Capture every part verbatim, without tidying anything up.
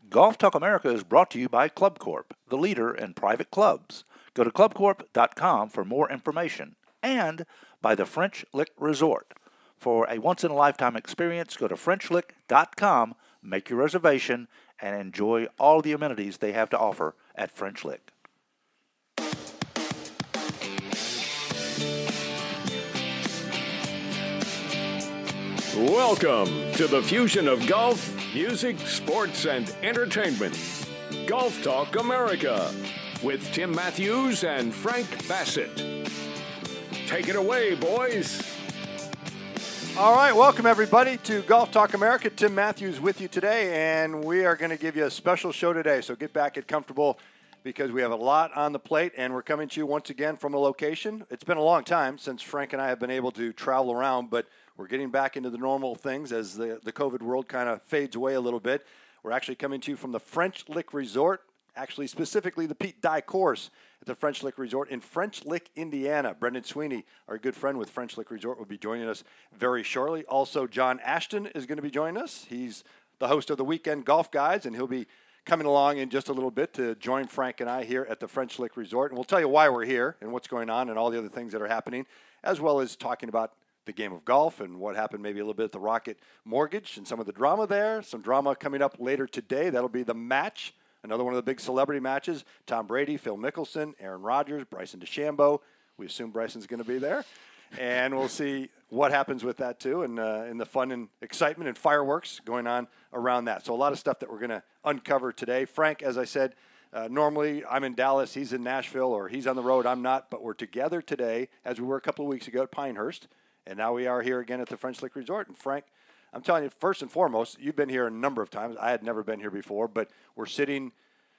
Golf Talk America is brought to you by Club Corp, the leader in private clubs. Go to club corp dot com for more information. And by the French Lick Resort. For a once-in-a-lifetime experience, go to french lick dot com, make your reservation, and enjoy all the amenities they have to offer at French Lick. Welcome to the fusion of golf, music, sports, and entertainment. Golf Talk America with Tim Matthews and Frank Bassett. Take it away, boys. All right, welcome everybody to Golf Talk America. Tim Matthews with you today, and we are going to give you a special show today. So get back, get comfortable, because we have a lot on the plate, and we're coming to you once again from a location. It's been a long time since Frank and I have been able to travel around, but we're getting back into the normal things as the, the COVID world kind of fades away a little bit. We're actually coming to you from the French Lick Resort, actually specifically the Pete Dye course at the French Lick Resort in French Lick, Indiana. Brendan Sweeney, our good friend with French Lick Resort, will be joining us very shortly. Also, John Ashton is going to be joining us. He's the host of the Weekend Golf Guides, and he'll be coming along in just a little bit to join Frank and I here at the French Lick Resort. And we'll tell you why we're here and what's going on and all the other things that are happening, as well as talking about the game of golf and what happened maybe a little bit at the Rocket Mortgage and some of the drama there. Some drama coming up later today. That'll be the match, another one of the big celebrity matches. Tom Brady, Phil Mickelson, Aaron Rodgers, Bryson DeChambeau. We assume Bryson's going to be there. And we'll see what happens with that, too, and, uh, and the fun and excitement and fireworks going on around that. So a lot of stuff that we're going to uncover today. Frank, as I said, uh, normally I'm in Dallas, he's in Nashville, or he's on the road, I'm not. But we're together today, as we were a couple of weeks ago at Pinehurst. And now we are here again at the French Lick Resort. And Frank, I'm telling you, first and foremost, you've been here a number of times. I had never been here before, but we're sitting,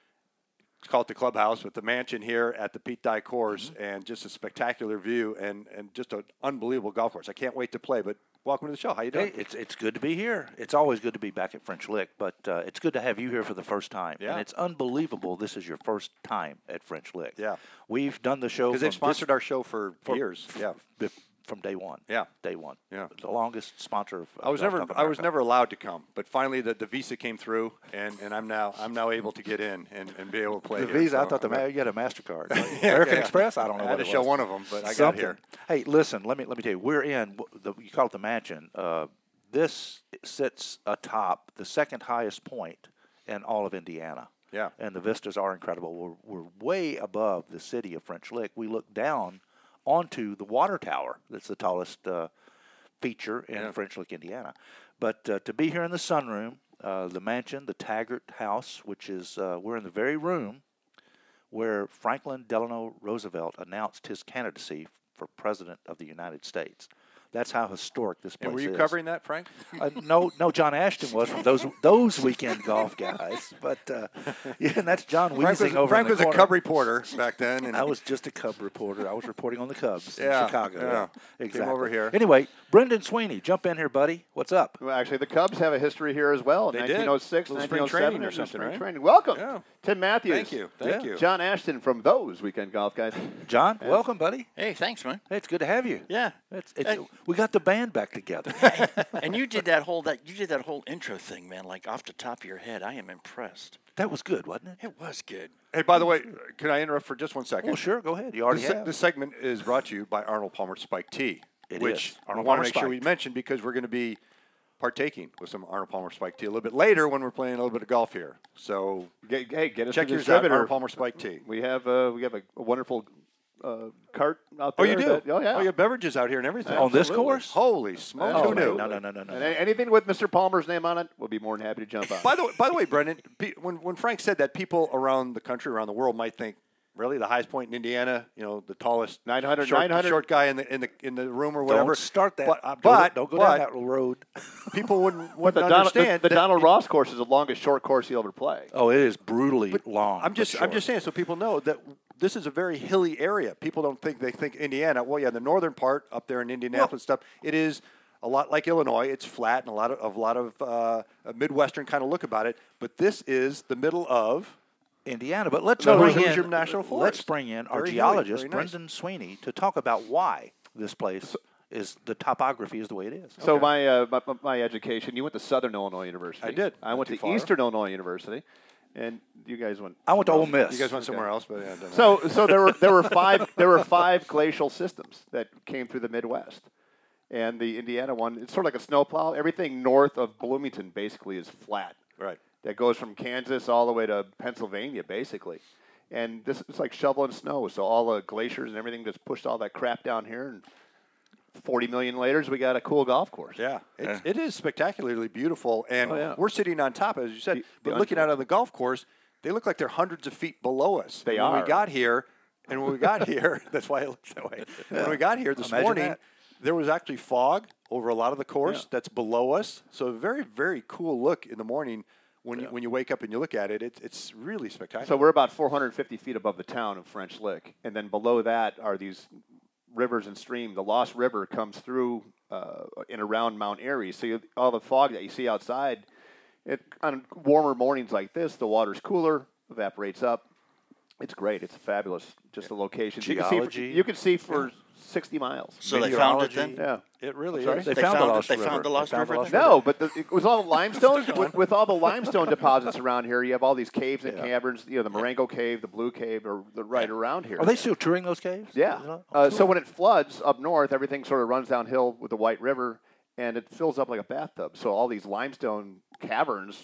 let's call it the clubhouse, with the mansion here at the Pete Dye course, mm-hmm. and just a spectacular view and, and just an unbelievable golf course. I can't wait to play, but welcome to the show. How you doing? Hey, it's it's good to be here. It's always good to be back at French Lick, but uh, it's good to have you here for the first time. Yeah. And it's unbelievable this is your first time at French Lick. Yeah. We've done the show. Because they've sponsored this, our show for, for years. Yeah. From day one. Yeah. Day one. Yeah. The longest sponsor of, of I was Golf never Talk I was America. never allowed to come, but finally the, the visa came through, and, and I'm now I'm now able to get in and, and be able to play The here. visa, So I thought the I'm- ma- you had a MasterCard. Yeah, American yeah. Express, I don't know I what had to it show was. one of them, but I got Something. here. Hey, listen, let me let me tell you, we're in, the, you call it the mansion. Uh, this sits atop the second highest point in all of Indiana. Yeah. And the vistas are incredible. We're, we're way above the city of French Lick. We look down onto the water tower. That's the tallest uh, feature in Yeah. French Lick, Indiana. But uh, to be here in the sunroom, uh, the mansion, the Taggart House, which is, uh, we're in the very room where Franklin Delano Roosevelt announced his candidacy for President of the United States. That's how historic this place And were you is. covering that, Frank? Uh, no, no. John Ashton was from those those Weekend Golf Guys, but uh, yeah, and that's John Weezing Frank was, over Frank in the was a corner. Cub reporter back then. And I was just a Cub reporter. I was reporting on the Cubs Yeah, in Chicago. yeah. Came Exactly. over here. Anyway, Brendan Sweeney, jump in here, buddy. What's up? Well, actually, the Cubs have a history here as well. They did. nineteen oh six, Little nineteen oh spring seven, training or and something, spring right? training. Welcome, Yeah. Tim Matthews. Thank you. Thank Yeah. you. John Ashton from those Weekend Golf Guys. John, welcome, buddy. Hey, thanks, man. Hey, it's good to have you. Yeah. It's, it's, Hey. we got the band back together. And you did that whole that you did that whole intro thing, man, like off the top of your head. I am impressed. That was good, wasn't it? It was good. Hey, by the way, can I interrupt for just one second? Well, sure. Go ahead. You already This, se- have. this segment is brought to you by Arnold Palmer Spike Tea, It which is. I Arnold want Palmer to make sure we Spiked. mention because we're going to be partaking with some Arnold Palmer Spike Tea a little bit later when we're playing a little bit of golf here. So Get, hey, get us check to the yours out, distributor. Arnold Palmer Spike Tea. We have uh, we have a, a wonderful uh, cart out Oh, there. you do? that- oh, yeah. Oh, you have beverages out here and everything. On this Absolutely. course? Holy smokes! Oh, Who no, knew? no, no, no, no, no. And a- anything with Mister Palmer's name on it, we'll be more than happy to jump on. By the way, by the way, Brendan, pe- when when Frank said that, people around the country, around the world, might think, really, the highest point in Indiana, you know, the tallest nine hundred, short, nine hundred short guy in the in the in the room or whatever. Don't start that. But, uh, Go- but don't go but down that road. people wouldn't, But wouldn't the, Donald, the, understand the that Donald it- Ross course is the longest short course he'll ever play. Oh, it is brutally long. I'm but just I'm short. just saying so people know that this is a very hilly area. People don't think they think Indiana. Well, yeah, the northern part up there in Indianapolis stuff. It is a lot like Illinois. It's flat and a lot of a lot of uh, a Midwestern kind of look about it. But this is the middle of Indiana. But let's No, bring Hoosier in National Forest. let's bring in our Very hilly, geologist very nice. Brendan Sweeney to talk about why this place is the topography is the way it is. So my, uh, my my education, you went to Southern Illinois University. I did. I Not went too to far. Eastern Illinois University, and you guys went. I went to Ole somewhere else. Miss. You guys went somewhere else, but yeah, it doesn't So so there were there were five there were five glacial systems that came through the Midwest, and the Indiana one, it's sort of like a snowplow. Everything north of Bloomington basically is flat. matter. Right. That goes from Kansas all the way to Pennsylvania, basically. And this is like shoveling snow. So all the glaciers and everything just pushed all that crap down here. And forty million later, we got a cool golf course. Yeah, it, it is spectacularly beautiful, and Oh, yeah. we're sitting on top, as you said. The- but the looking un- out on the golf course, they look like they're hundreds of feet below us. They And when are. we got here, and when we got here, that's why it looks that way. When we got here this Imagine morning, that. there was actually fog over a lot of the course Yeah. that's below us. So a very, very cool look in the morning when you when you wake up and you look at it. It's it's really spectacular. So we're about four hundred fifty feet above the town of French Lick, and then below that are these rivers and streams. The Lost River comes through uh, and around Mount Airy. So you, all the fog that you see outside, it, on warmer mornings like this, the water's cooler, evaporates up. It's great. It's fabulous. Just the locations. You can see for, Geology. you can see for sixty miles. So they found it Meteorology. then? Yeah. it really sorry? is. They, They found, found the it- Lost they River. found the Lost found River? No, but the, it was all limestone. with, with all the limestone deposits around here, you have all these caves and caverns. You know, the Marengo Cave, the Blue Cave, are the right around here. Are they still touring those caves? Yeah. Oh, Uh, cool. so when it floods up north, everything sort of runs downhill with the White River, and it fills up like a bathtub. So all these limestone caverns,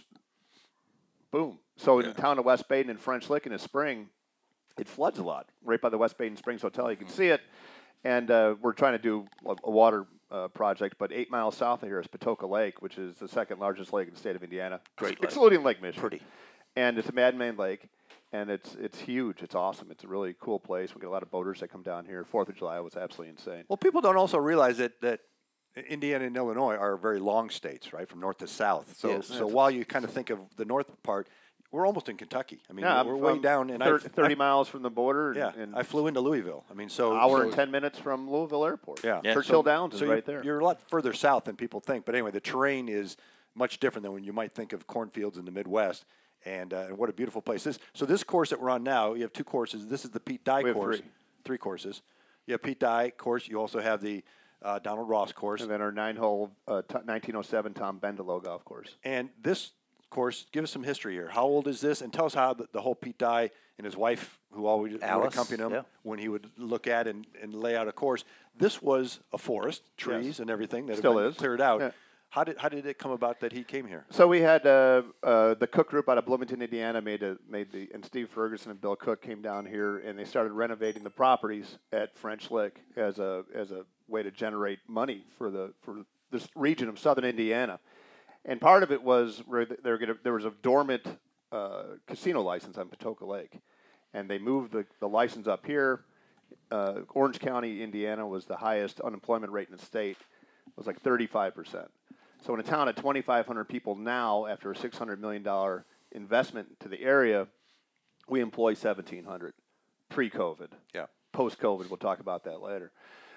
boom. So in the town of West Baden and French Lick in the spring, it floods a lot. Right by the West Baden Springs Hotel, you can see it. And uh, we're trying to do a, a water uh, project, but eight miles south of here is Patoka Lake, which is the second largest lake in the state of Indiana, Great lake. excluding Lake Michigan. Pretty. And it's a man-made lake, and it's it's huge. It's awesome. It's a really cool place. We get a lot of boaters that come down here. Fourth of July was absolutely insane. Well, people don't also realize that that Indiana and Illinois are very long states, right, from north to south. So, Yes. so while you kind of think of the north part, we're almost in Kentucky. I mean, Yeah, we're I'm way from down, and thir- I thirty miles from the border. And, yeah, and I flew into Louisville. I mean, so hour so, and ten minutes from Louisville Airport. Yeah, Yeah. Churchill So- Downs is so right you're, there. You're a lot further south than people think. But anyway, the terrain is much different than when you might think of cornfields in the Midwest. And, uh, and what a beautiful place this. So this course that we're on now, you have two courses. This is the Pete Dye We have course. three. Three courses. You have Pete Dye course. You also have the uh, Donald Ross course. And then our nine-hole uh, t- nineteen oh seven Tom Bendelow golf course. And this course, give us some history here. How old is this? And tell us how the, the whole Pete Dye and his wife, who always would Alice, accompany him yeah. when he would look at and, and lay out a course. This was a forest, trees Yes. and everything that Still had been is. cleared out. Yeah. How did how did it come about that he came here? So we had uh, uh, the Cook Group out of Bloomington, Indiana, made a, made the and Steve Ferguson and Bill Cook came down here and they started renovating the properties at French Lick as a as a way to generate money for the for this region of southern Indiana. And part of it was where th- they're gonna, there was a dormant uh, casino license on Patoka Lake, and they moved the, the license up here. Uh, Orange County, Indiana, was the highest unemployment rate in the state. It was like thirty-five percent. So in a town of twenty-five hundred people now, after a six hundred million dollars investment to the area, we employ seventeen hundred pre-COVID. Yeah. Post-COVID, we'll talk about that later.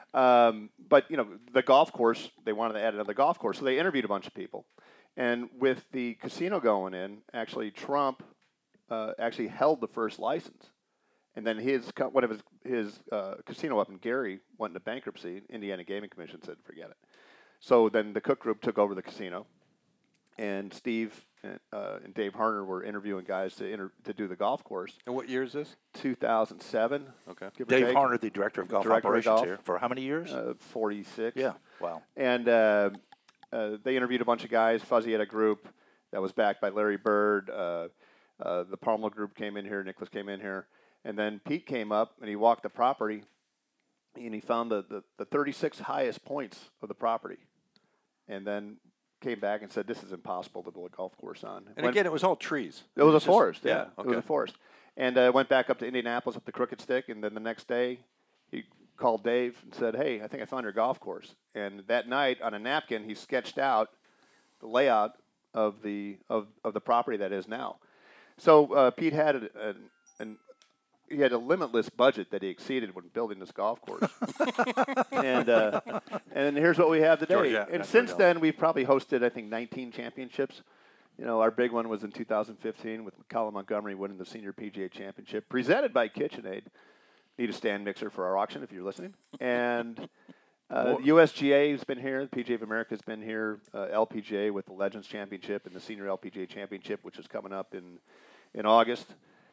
Um, but, you know, the golf course, they wanted to add another golf course, so they interviewed a bunch of people. And with the casino going in, actually Trump uh, actually held the first license. And then his co- one of his, his uh, casino up in Gary went into bankruptcy. Indiana Gaming Commission said, forget it. So then the Cook Group took over the casino, and Steve and, uh, and Dave Harner were interviewing guys to inter- to do the golf course. And what year is this? two thousand seven. Okay. Give or Dave take. Harner, the director of golf Director of operations golf. here, for how many years? Uh, forty-six. yeah. Wow. And uh, uh, they interviewed a bunch of guys. Fuzzy had a group that was backed by Larry Bird. Uh, uh, the Palmer group came in here. Nicholas came in here. And then Pete came up, and he walked the property, and he found the, the, the thirty-six highest points of the property. And then came back and said, this is impossible to build a golf course on. And Went- again, it was all trees. it was a just- forest, yeah. yeah, It was okay. a forest. And uh, went back up to Indianapolis, up the Crooked Stick, and then the next day he called Dave and said, hey, I think I found your golf course. And that night on a napkin, he sketched out the layout of the of, of the property that is now. So uh, Pete had a, a, an he had a limitless budget that he exceeded when building this golf course. and uh, and here's what we have today. Georgia, and that's since Georgia. then, we've probably hosted, I think, nineteen championships. You know, our big one was in two thousand fifteen with Colin Montgomery winning the Senior P G A Championship, presented by KitchenAid. Need a stand mixer for our auction if you're listening. And Uh, U S G A has been here. The P G A of America has been here. Uh, L P G A with the Legends Championship and the Senior L P G A Championship, which is coming up in in August.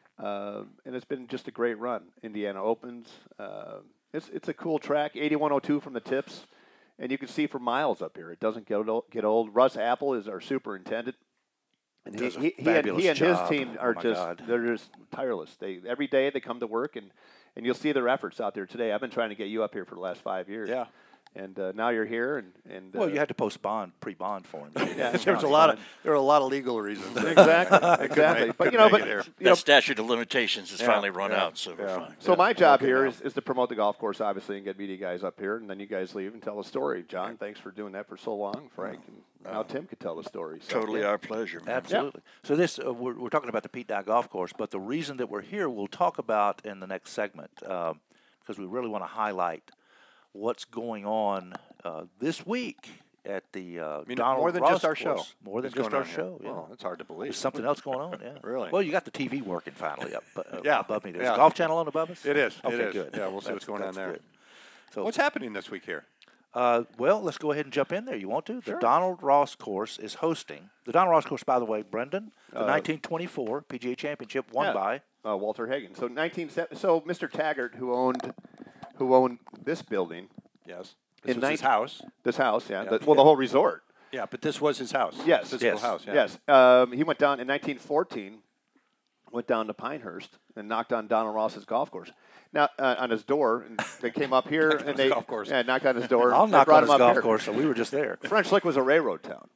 Uh, and it's been just a great run. Indiana Opens. Uh, it's it's a cool track. eighty-one oh two from the tips, and you can see for miles up here. It doesn't get old. Get old. Russ Apple is our superintendent. And he, Does a he, he, and, fabulous he and his job. team are Oh, my just God. they're just tireless. They every day they come to work and, and you'll see their efforts out there today. I've been trying to get you up here for the last five years. Yeah. And uh, now you're here and, and Well, uh, you had to post bond, pre-bond for him. yeah, There was a no, lot it's of there were a lot of legal reasons. exactly Couldn't exactly. make- But you couldn't know, make but it here. you know, That statute of limitations has Yeah, finally run yeah, out, so we're yeah. fine. so my job Okay, here now. is, is to promote the golf course, obviously, and get media guys up here, and then you guys leave and tell a story. John, thanks for doing that for so long, Frank. And now Tim could tell the story. So, Totally yeah. our pleasure, man. Absolutely. So this uh, we're, we're talking about the Pete Dye Golf Course, but the reason that we're here, we'll talk about in the next segment um, because we really want to highlight what's going on uh, this week at the uh, I mean, Donald more than Ross just our show. course. More than What's just going our on here? show. Yeah. Well, that's hard to believe. There's something else going on. Yeah. Really? Well, you got the T V working finally up uh, Yeah, above me. There's yeah. a Golf Channel on above us. It is, it Okay, is. good. Yeah, we'll see That's- what's going on that's there. good. So What's happening this week here? Uh, well, let's go ahead and jump in there. You want to? The Sure. Donald Ross Course is hosting. The Donald Ross Course, by the way, Brendan, the Uh, nineteen twenty-four P G A Championship won Yeah. by. uh, Walter Hagen. So nineteen so Mister Taggart, who owned who owned this building, Yes. This In was his nine- house. this house, yeah, Yeah. the, well, the whole resort. Yeah, but this was his house. Yes. Physical Yes. house. Yeah. Yes, um, he went down in nineteen fourteen. Went down to Pinehurst and knocked on Donald Ross's golf course. Now uh, on his door, and they came up here Knocked on and his they golf course. Yeah, knocked on his door. I'll They knock brought on him his up golf here. course, so we were just there. French Lick was a railroad town,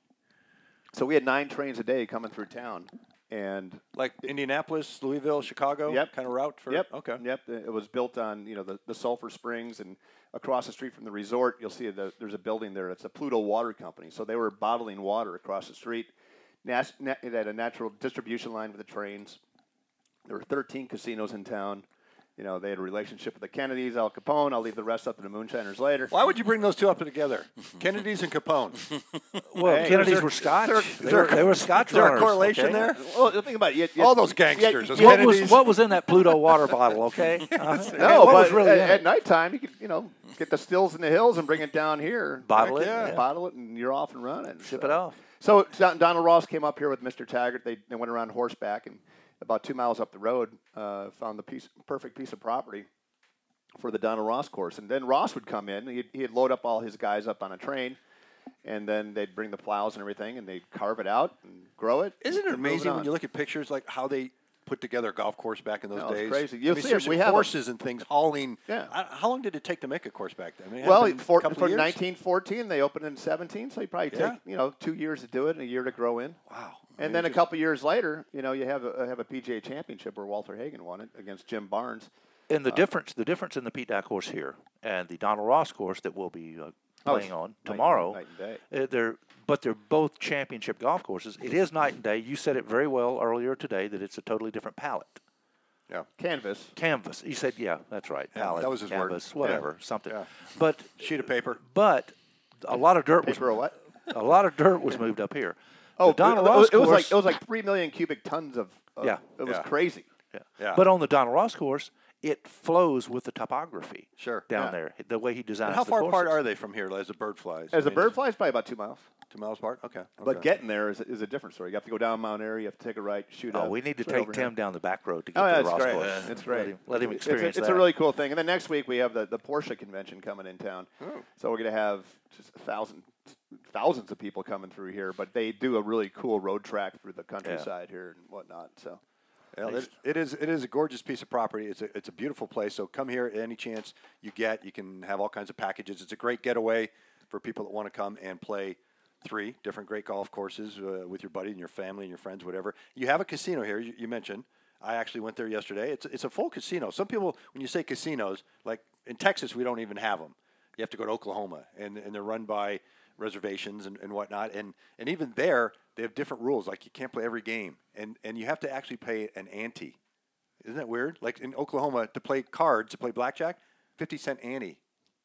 so we had nine trains a day coming through town, and Like Indianapolis, Louisville, Chicago. Yep. Kind of route for. Yep. Okay. Yep. It was built on you know the, the Sulphur Springs, and across the street from the resort, you'll see the, there's a building there. It's a Pluto Water Company. So they were bottling water across the street. Nas- na- it had a natural distribution line for the trains. There were thirteen casinos in town. You know, they had a relationship with the Kennedys, Al Capone. I'll leave the rest up to the Moonshiners later. Why would you bring those two up together? Kennedy's and Capone. Well, Hey, Kennedys is there- were Scotch. is there- they, is there- were, they were Scotch Is there a runners, correlation okay? there? Well, think about it. You- you- All those you- gangsters. you- those you- What was, Kennedys. what was in that Pluto water bottle, okay? Uh, No, what but was really at, in at it? nighttime, you could, you know, get the stills in the hills and bring it down here. Bottle Heck it, yeah. yeah. Bottle it, and you're off and running. Ship So- it off. So Don- Donald Ross came up here with Mister Taggart. They, they went around horseback, and about two miles up the road, uh, found the piece, perfect piece of property for the Donald Ross course. And then Ross would come in. He'd, he'd load up all his guys up on a train, and then they'd bring the plows and everything, and they'd carve it out and grow it. Isn't it and move amazing on. when you look at pictures like how they put together a golf course back in those No, it's days? crazy. I You'll mean, see it. seriously, We have a- horses and things hauling. Yeah. I- how long did it take to make a course back then? I mean, it had Well, been for, a couple for years? nineteen fourteen, they opened in seventeen, so you probably Yeah. take you know two years to do it and a year to grow in. Wow. I And mean, then a just- couple years later, you know, you have a have a P G A championship where Walter Hagen won it against Jim Barnes. And the difference, the difference in the Pete Dye course here and the Donald Ross course that we'll be uh, Oh, playing it's on night- tomorrow, night and day. uh, they're but they're both championship golf courses. It is night and day. You said it very well earlier today that it's a totally different palette. Yeah. Canvas. Canvas. You said, yeah, that's right. Yeah, Palette, that was his word. canvas, Yeah. whatever, something. Yeah. But Sheet of paper. but a lot of dirt was Paper or what? a lot of dirt was moved up here. Oh, the Donald it, Ross it was course, like it was like three million cubic tons of. of Yeah. It was Yeah. crazy. yeah. Yeah. But on the Donald Ross course, it flows with the topography. Sure. Down Yeah. there, the way he designed. And how far apart are they from here as a bird flies? As I a mean, bird flies, probably about two miles. Two miles apart? Okay. But okay. getting there is, is a different story. You have to go down Mount Airy. You have to take a right, shoot Oh, up. we need to straight take over Tim here. down the back road to get Oh, to yeah, the it's Ross great. course. It's great. Let him, let him It's- experience it's, a, it's that. a really cool thing. And then next week we have the, the Porsche convention coming in town. Oh. So we're going to have just a thousand, thousands of people coming through here. But they do a really cool road track through the countryside here and whatnot. So Yeah, it, it is. It is a gorgeous piece of property. It's a it's a beautiful place. So come here any chance you get. You can have all kinds of packages. It's a great getaway for people that want to come and play three different great golf courses uh, with your buddy and your family and your friends, whatever. You have a casino here. You, you mentioned. I actually went there yesterday. It's it's a full casino. Some people, when you say casinos, like in Texas, we don't even have them. You have to go to Oklahoma, and and they're run by reservations and, and whatnot. And and even there, they have different rules. Like you can't play every game, and and you have to actually pay an ante. Isn't that weird? Like in Oklahoma, to play cards, to play blackjack, fifty cent ante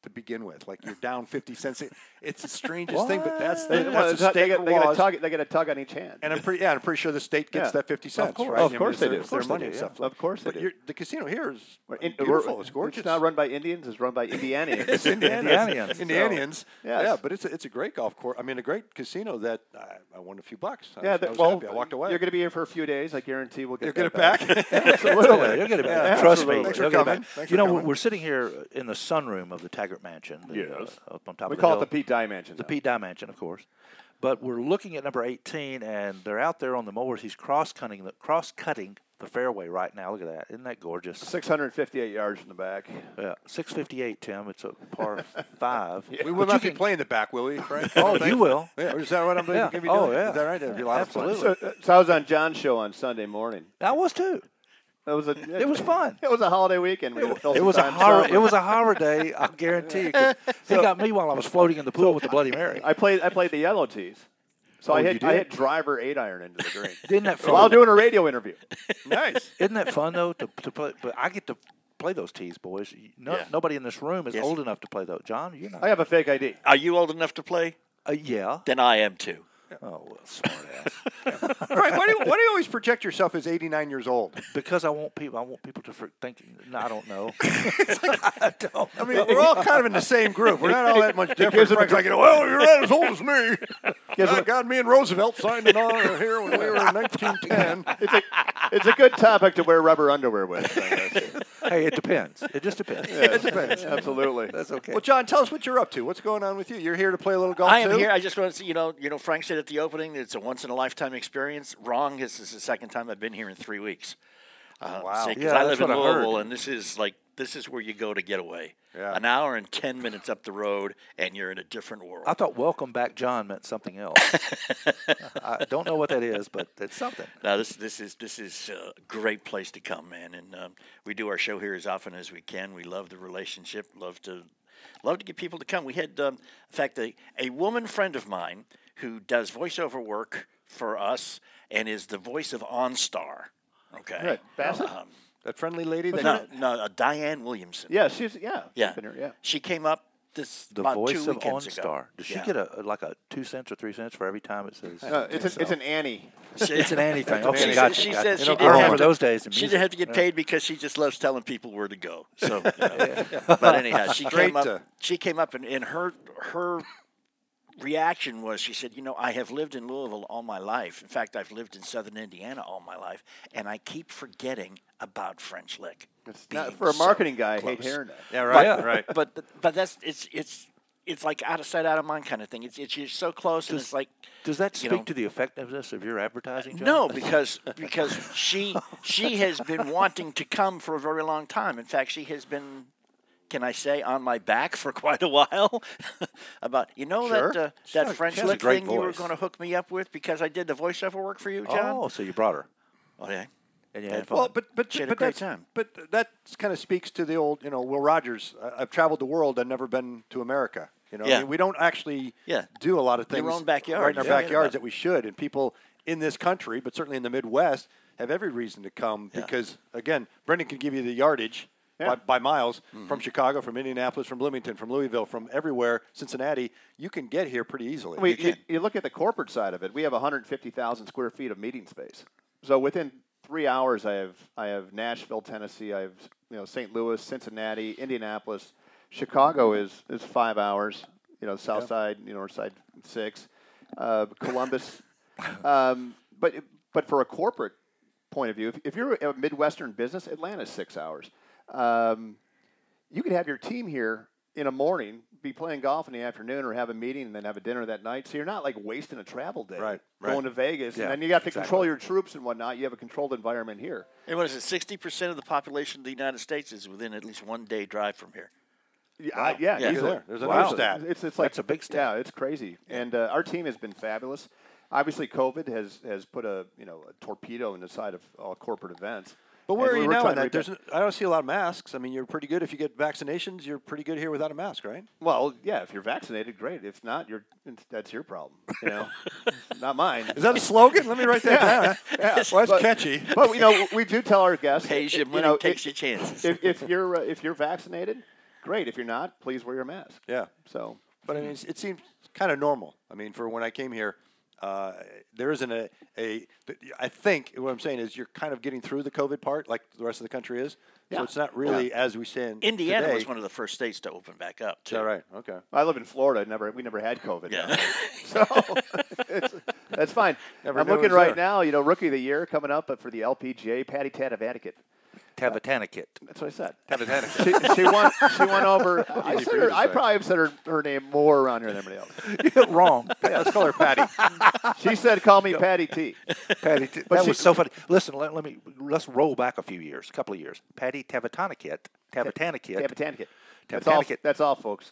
to begin with. Like you're down fifty cents. It's the strangest thing, but that's They, the, no, that's the they, state get, they, get a laws. tug, they get a tug on each hand. And I'm pretty, yeah, I'm pretty sure the state gets Yeah. that fifty cents, course. right? Of I mean, course it's they their- do. it's their Of course money they and do. stuff. Of course they but do. you're- the casino here is In- beautiful. we're- It's gorgeous. It's not run by Indians. It's run by Indianians. It's Indianians. Indianians. Indianians. Yes. Yeah, but it's a, it's a great golf course. I mean, a great casino that I, I won a few bucks. I Yeah, was, that, I was well, happy. I walked away. You're going to be here for a few days. I guarantee we'll get You'll get that it back. Absolutely. Yeah, you'll get it back. Yeah, Trust absolutely. me. Thanks for you'll get it coming. back. Thanks you for know, coming. we're sitting here in the sunroom of the Taggart Mansion. The, Yes. Uh, up on top We of the call hill. it the Pete Dye Mansion. The now. Pete Dye Mansion, of course. But we're looking at number eighteen, and they're out there on the mowers. He's cross-cutting the, cross-cutting the fairway right now. Look at that. Isn't that gorgeous? six hundred fifty-eight yards from the back. Yeah, six fifty-eight, Tim. It's a par five. We But will you not be can- playing the back, will we, Frank? Oh, you will. Yeah, is that what I'm Yeah. going to be Oh, doing? yeah. Is that right? That'd be a lot Absolutely. of fun. So, uh, so I was on John's show on Sunday morning. I was too. It was a. It was fun. It was a holiday weekend. We could fill It some was a time horror. somewhere. It was a horror day. I guarantee you. 'Cause He got me while I was floating in the pool with the Bloody Mary. I played. I played the yellow tees. So Oh, I you hit. I did? hit driver eight iron into the green. Isn't that fun? While doing a radio interview. Nice. Isn't that fun though to to play? But I get to play those tees, boys. No, Yeah. Nobody in this room is Yes. old enough to play those. John, you know. I have a fake I D. Are you old enough to play? Uh, yeah. Then I am too. Oh well, smart ass. Frank, why do, you, why do you always project yourself as eighty-nine years old? Because I want people. I want people to fr- think. No, I don't know. I don't. I mean, we're all kind of in the same group. We're not all that much different. gives him Frank's a- like, you know, well, you're not as old as me. Gives God, him- God, me and Roosevelt signed an honor here when we were in nineteen ten. It's a. It's a good topic to wear rubber underwear with. Hey, it depends. It just depends. It depends. Absolutely. That's okay. Well, John, tell us what you're up to. What's going on with you? You're here to play a little golf I am too? here. I just want to say, you know, you know, Frank said at the opening, it's a once in a lifetime experience. Wrong. This is the second time I've been here in three weeks. Uh, Wow. Because Yeah, I that's live in what I heard. Louisville, and this is like this is where you go to get away. Yeah. An hour and ten minutes up the road, and you're in a different world. I thought "Welcome Back, John" meant something else. I don't know what that is, but it's something. Now this this is this is a great place to come, man, and um, we do our show here as often as we can. We love the relationship, love to love to get people to come. We had, um, in fact, a a woman friend of mine who does voiceover work for us and is the voice of OnStar. Okay, Good. Bassett? Um, That friendly lady? That no, no, uh, Diane Williamson. Yeah, she's yeah. Yeah. she's been here, yeah. She came up this The about voice two of weekends ago. OnStar. Does she Yeah. get a like a two cents or three cents for every time it says? No, it's a, it's an Annie. It's an Annie thing. an Okay, Annie. gotcha. She gotcha. says You she know, didn't I have remember to- those days in She music. didn't have to get Yeah. paid because she just loves telling people where to go. So, you know. But anyhow, she Great came up. to- She came up, and, and her her reaction was, she said, "You know, I have lived in Louisville all my life. In fact, I've lived in Southern Indiana all my life, and I keep forgetting about French Lick." It's not, being for a so marketing guy, I hate close. hearing that. Yeah, right, Yeah. right. But but that's it's it's it's like out of sight, out of mind kind of thing. It's it's you're so close, and Does- it's like. Does that you speak know- to the effectiveness of your advertising, John? No, because because she she has been wanting to come for a very long time. In fact, she has been, can I say, on my back for quite a while. About you know Sure. that uh, She's that got- French she has a lick great thing you were voice. going to hook me up with because I did the voiceover work for you, John. Oh, so you brought her, Oh, yeah. and you had fun. Well, but but She had a but great that's, time. but that kind of speaks to the old, you know, Will Rogers. I- I've traveled the world. I've never been to America. You know, I Yeah. mean, we don't actually Yeah. do a lot of Your things own backyard. right in our Yeah. backyards that we should. And people in this country, but certainly in the Midwest, have every reason to come Yeah. because, again, Brendan can give you the yardage. Yeah. By, by miles Mm-hmm. from Chicago, from Indianapolis, from Bloomington, from Louisville, from everywhere, Cincinnati, you can get here pretty easily. We, you, you look at the corporate side of it. We have one hundred fifty thousand square feet of meeting space. So within three hours, I have I have Nashville, Tennessee. I have you know Saint Louis, Cincinnati, Indianapolis. Chicago is is five hours. You know, South Side, you know, North Side six. Uh, Columbus. um, but but for a corporate point of view, if, if you're a Midwestern business, Atlanta's six hours. Um, you could have your team here in a morning, be playing golf in the afternoon, or have a meeting and then have a dinner that night. So you're not like wasting a travel day Right, right. going to Vegas. Yeah, and then you have to exactly. control your troops and whatnot. You have a controlled environment here. And what is it? Sixty percent of the population of the United States is within at least one day drive from here. Yeah, I- yeah, Yeah. easily. There. There's Wow. another stat. It's it's like That's a big stat. Yeah, it's crazy. And uh, our team has been fabulous. Obviously, COVID has has put a you know a torpedo in the side of all corporate events. But where And are you we're now trying on to that? repa- There's, n- I don't see a lot of masks. I mean, you're pretty good if you get vaccinations. You're pretty good here without a mask, right? Well, yeah, if you're vaccinated, great. If not, you're it's, that's your problem. You know, not mine. Is that a slogan? Let me write that down. Yeah, Well, that's but- catchy. But you know, we do tell our guests, Pays you you money, know, takes if, your chances. if, if you're uh, if you're vaccinated, great. If you're not, please wear your mask. Yeah. So, But I mean, it's, it seems kind of normal. I mean, for when I came here, uh, there isn't a, a. I think what I'm saying is you're kind of getting through the COVID part, like the rest of the country is. Yeah. So it's not really as we stand. Indiana today. was one of the first states to open back up. Is Too. that right? Okay. I live in Florida. Never, we never had COVID. Yeah. down here. So it's, that's fine. Never I'm knew it looking was right there. now. You know, rookie of the year coming up for the L P G A, Patty Tadavatikit. Tavatanakit. That's what I said. Tavatanakit. she, she won. She won over. I, Easy said for you her, to I say. probably have said her, her name more around here than anybody else. Wrong. Yeah, let's call her Patty. She said, "Call me Patty T." Patty, T- But that she- was so funny. Listen, let, let me let's roll back a few years, a couple of years. Patty Tavatanakit, Tavatanakit. Tadavatikit. That's all. Tavatanakit. That's all, folks.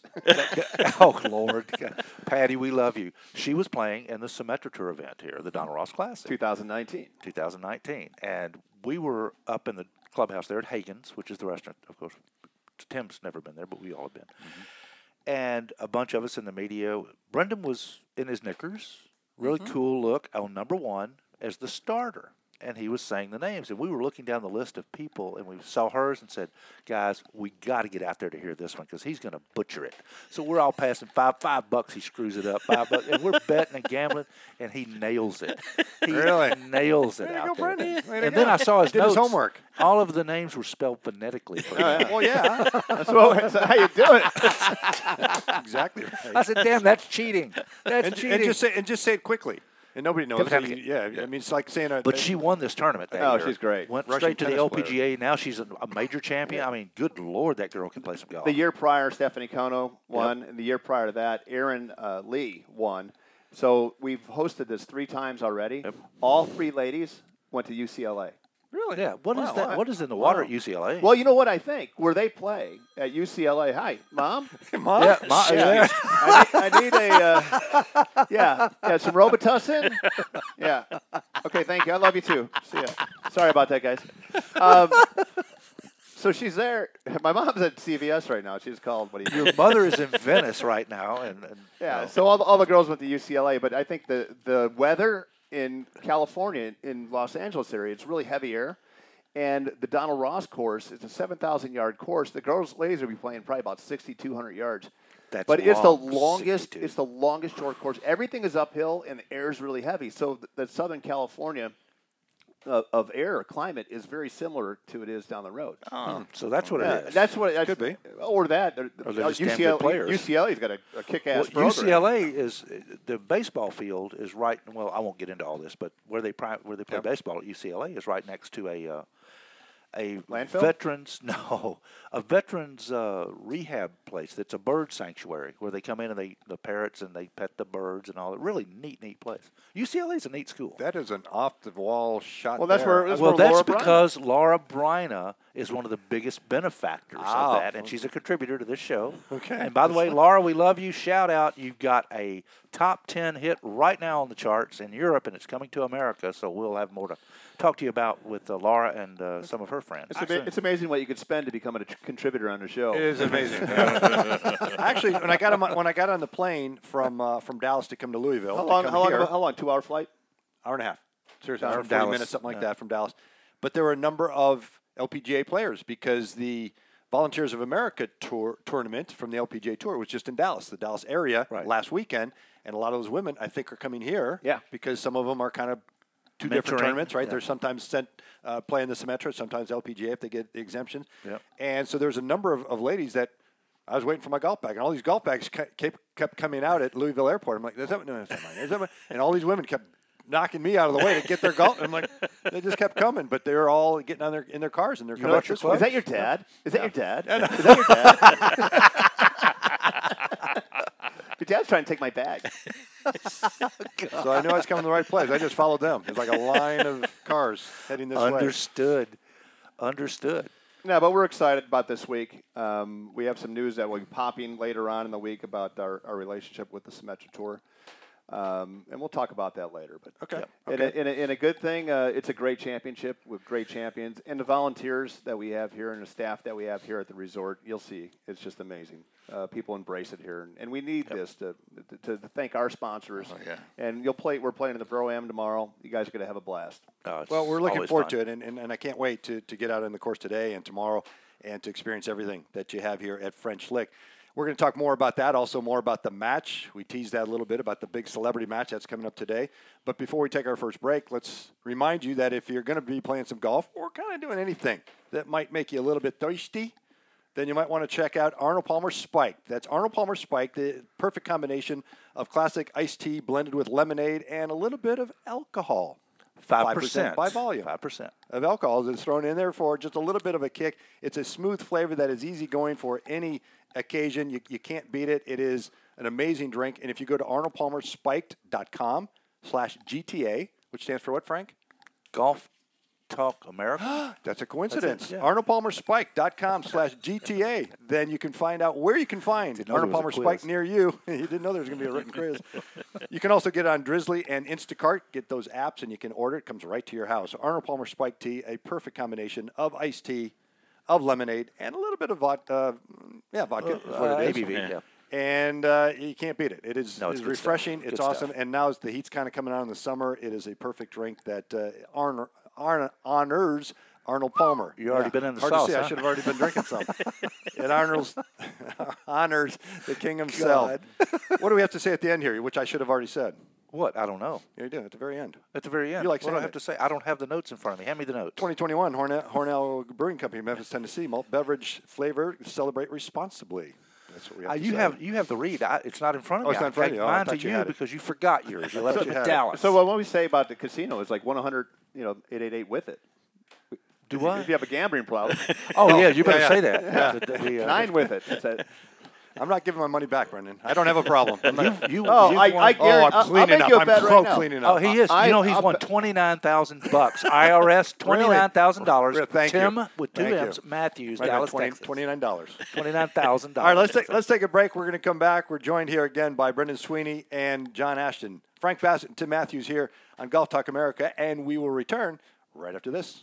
Oh Lord, Patty, we love you. She was playing in the Symetra Tour event here, the Donna Ross Classic, twenty nineteen. twenty nineteen, and we were up in the clubhouse there at Hagen's, which is the restaurant. Of course, Tim's never been there, but we all have been. Mm-hmm. And a bunch of us in the media. Brendan was in his knickers, really mm-hmm. cool look on number one as the starter. And he was saying the names, and we were looking down the list of people, and we saw hers and said, "Guys, we got to get out there to hear this one because he's going to butcher it." So we're all passing five five bucks. He screws it up five bucks, and we're betting and gambling, and he nails it. He Really? nails it Way to out go, there. Brendan. Way to And go. then I saw his Did his notes. homework. All of the names were spelled phonetically for him. Well, yeah, That's, what, that's how you do it. exactly right. I said, "Damn, that's cheating. That's And, cheating." and just say and just say it quickly, and nobody knows. Tavatanakit. Yeah, I mean, it's like saying a. But she won this tournament that Oh, year. she's great. Went Russian straight to the tennis L P G A. Now she's a, a major champion. I mean, good Lord, that girl can play some golf. The year prior, Stephanie Kono won, and the year prior to that, Erin uh, Lee won. So we've hosted this three times already. Yep. All three ladies went to U C L A. Really? Yeah. What is Wow, that? wow. What is in the water Wow. at U C L A? Well, you know what I think? Where they play at U C L A. Hi, Mom. Mom? Yeah, Ma- Yeah. yeah. I, need, I need a, uh, yeah, yeah, some Robitussin. Yeah. Okay, thank you. I love you too. See ya. Sorry about that, guys. Um, so she's there. My mom's at C V S right now. She's called, what do you Your mother is in Venice right now, and, and Yeah, you know, so all the, all the girls went to U C L A, but I think the, the weather in California, in Los Angeles area, it's really heavy air. And the Donald Ross course, it's a seven thousand yard course. The girls, ladies will be playing probably about sixty-two hundred yards. that's But it's the long, longest, sixty-two. it's the longest short course. Everything is uphill and the air is really heavy. So the, the Southern California uh, of air climate is very similar to it is down the road. Oh, So that's what Yeah, it is. that's what that's, Could be. Or that. Or they're just damn good U C L A, players. U C L A's got a, a kick-ass Well, program. U C L A is the baseball field is right. Well, I won't get into all this, but where they pri- where they play Yep. baseball at U C L A is right next to a uh, a Landfill? veterans no a veterans uh, rehab place. That's a bird sanctuary where they come in and they the parrots and they pet the birds and all that. Really neat, neat place. U C L A is a neat school. That is an off the wall shot. Well, that's there. where- that's Well, where that's Laura Bryna- because Laura Bryna is one of the biggest benefactors Ah, of that, and she's a contributor to this show. Okay. And by the way, Laura, we love you. Shout out. You've got a top ten hit right now on the charts in Europe, and it's coming to America, so we'll have more to talk to you about with uh, Laura and uh, some of her friends. It's, ama- it's amazing what you could spend to become a tr- contributor on the show. It is amazing. Actually, when I got on my, when I got on the plane from uh, from Dallas to come to Louisville, How to long? come How long? here, How long? Two hour flight. hour and a half. Seriously, hour From and forty Dallas, minutes, something like yeah. that, from Dallas. But there were a number of L P G A players because the Volunteers of America tour tournament from the L P G A Tour was just in Dallas, the Dallas area, Right. last weekend, and a lot of those women, I think, are coming here. Yeah. Because some of them are kind of two different Mentoring, tournaments, right? yeah. They're sometimes sent uh, playing the Symetra, sometimes L P G A if they get the exemptions. Yep. And so there's a number of, of ladies that I was waiting for my golf bag, and all these golf bags kept, kept kept coming out at Louisville Airport. I'm like, "Is that no, that's not mine. Is that mine?" And all these women kept knocking me out of the way to get their golf. I'm like, they just kept coming, but they were all getting on their in their cars and they're coming brought up your this way. club? Is that your dad? Is that your dad? Is that your dad? Your dad's trying to take my bag. So I knew I was coming to the right place. I just followed them. There's like a line of cars heading this way. Understood. Understood. No, but we're excited about this week. Um, we have some news that will be popping later on in the week about our, our relationship with the Symetra Tour. Um, and we'll talk about that later. But Okay. in, a, in, a, in a good thing, uh, it's a great championship with great champions. And the volunteers that we have here and the staff that we have here at the resort, you'll see. It's just amazing. Uh, people embrace it here. And, and we need this to, to to thank our sponsors. Oh, yeah. And you'll play. We're playing in the Pro-Am tomorrow. You guys are going to have a blast. Oh, it's Well, we're looking always forward fun. to it, and, and, and I can't wait to, to get out in the course today and tomorrow. and to experience everything that you have here at French Lick. We're going to talk more about that, also more about the match. We teased that a little bit about the big celebrity match that's coming up today. But before we take our first break, let's remind you that if you're going to be playing some golf or kind of doing anything that might make you a little bit thirsty, then you might want to check out Arnold Palmer Spiked. That's Arnold Palmer Spiked, the perfect combination of classic iced tea blended with lemonade and a little bit of alcohol. Five percent by volume. Five percent of alcohol that's thrown in there for just a little bit of a kick. It's a smooth flavor that is easy going for any occasion. You, you can't beat it. It is an amazing drink. And if you go to arnold palmer spiked dot com slash G T A, which stands for what, Frank? Golf Talk America. That's a coincidence. That's it, yeah. arnold palmer spiked dot com slash G T A. Then you can find out where you can find Arnold Palmer Spiked near you. You didn't know there was going to be a written quiz. You can also get it on Drizzly and Instacart. Get those apps and you can order it. It comes right to your house. Arnold Palmer Spiked Tea, a perfect combination of iced tea, of lemonade, and a little bit of vodka. Uh, yeah, vodka. Uh, is what uh, it A B is. V, yeah. And uh, you can't beat it. It is, No, it it's is good refreshing. stuff. It's Good awesome. stuff. And now as the heat's kind of coming out in the summer, it is a perfect drink that uh, honor, honor, honors Arnold Palmer. You already been in the Hard sauce, to see. huh? I should have already been drinking some. It honors, honors the king himself. What do we have to say at the end here, which I should have already said? What? I don't know. Yeah, you do, at the very end. At the very end. You like what do I saying have it. to say? I don't have the notes in front of me. Hand me the notes. twenty twenty-one, Hornell, Hornell Brewing Company, Memphis, Tennessee. Malt beverage flavor. Celebrate responsibly. That's what we have Uh, to you say. have you have the read. I, it's not in front of Oh, me. it's not I in front of take you. Oh, I mine thought to you you had it. because you forgot yours. You left thought it you in had it. Dallas. So what we say about the casino is like one hundred, you know, eight eight eight with it. Do If what? you have a gambling problem, Oh, yeah, you better yeah. say that. Yeah. The- the, uh, nine with it. It's a, I'm not giving my money back, Brendan. I don't have a problem. I'm not- you, oh, you've I, won- I oh, guarantee. I'm I'll cleaning make up. you a I'm bet pro right now. cleaning Oh, up. he is. I- you know, he's I'll won bet- twenty nine thousand bucks. I R S twenty nine thousand dollars. Really? Thank you. Tim with two Thank you. M's. Matthews, Right now, Dallas, twenty, Texas. twenty-nine dollars. Twenty nine thousand dollars. All right, let's take let's take a break. We're going to come back. We're joined here again by Brendan Sweeney and John Ashton. Frank Bassett and Tim Matthews here on Golf Talk America, and we will return right after this.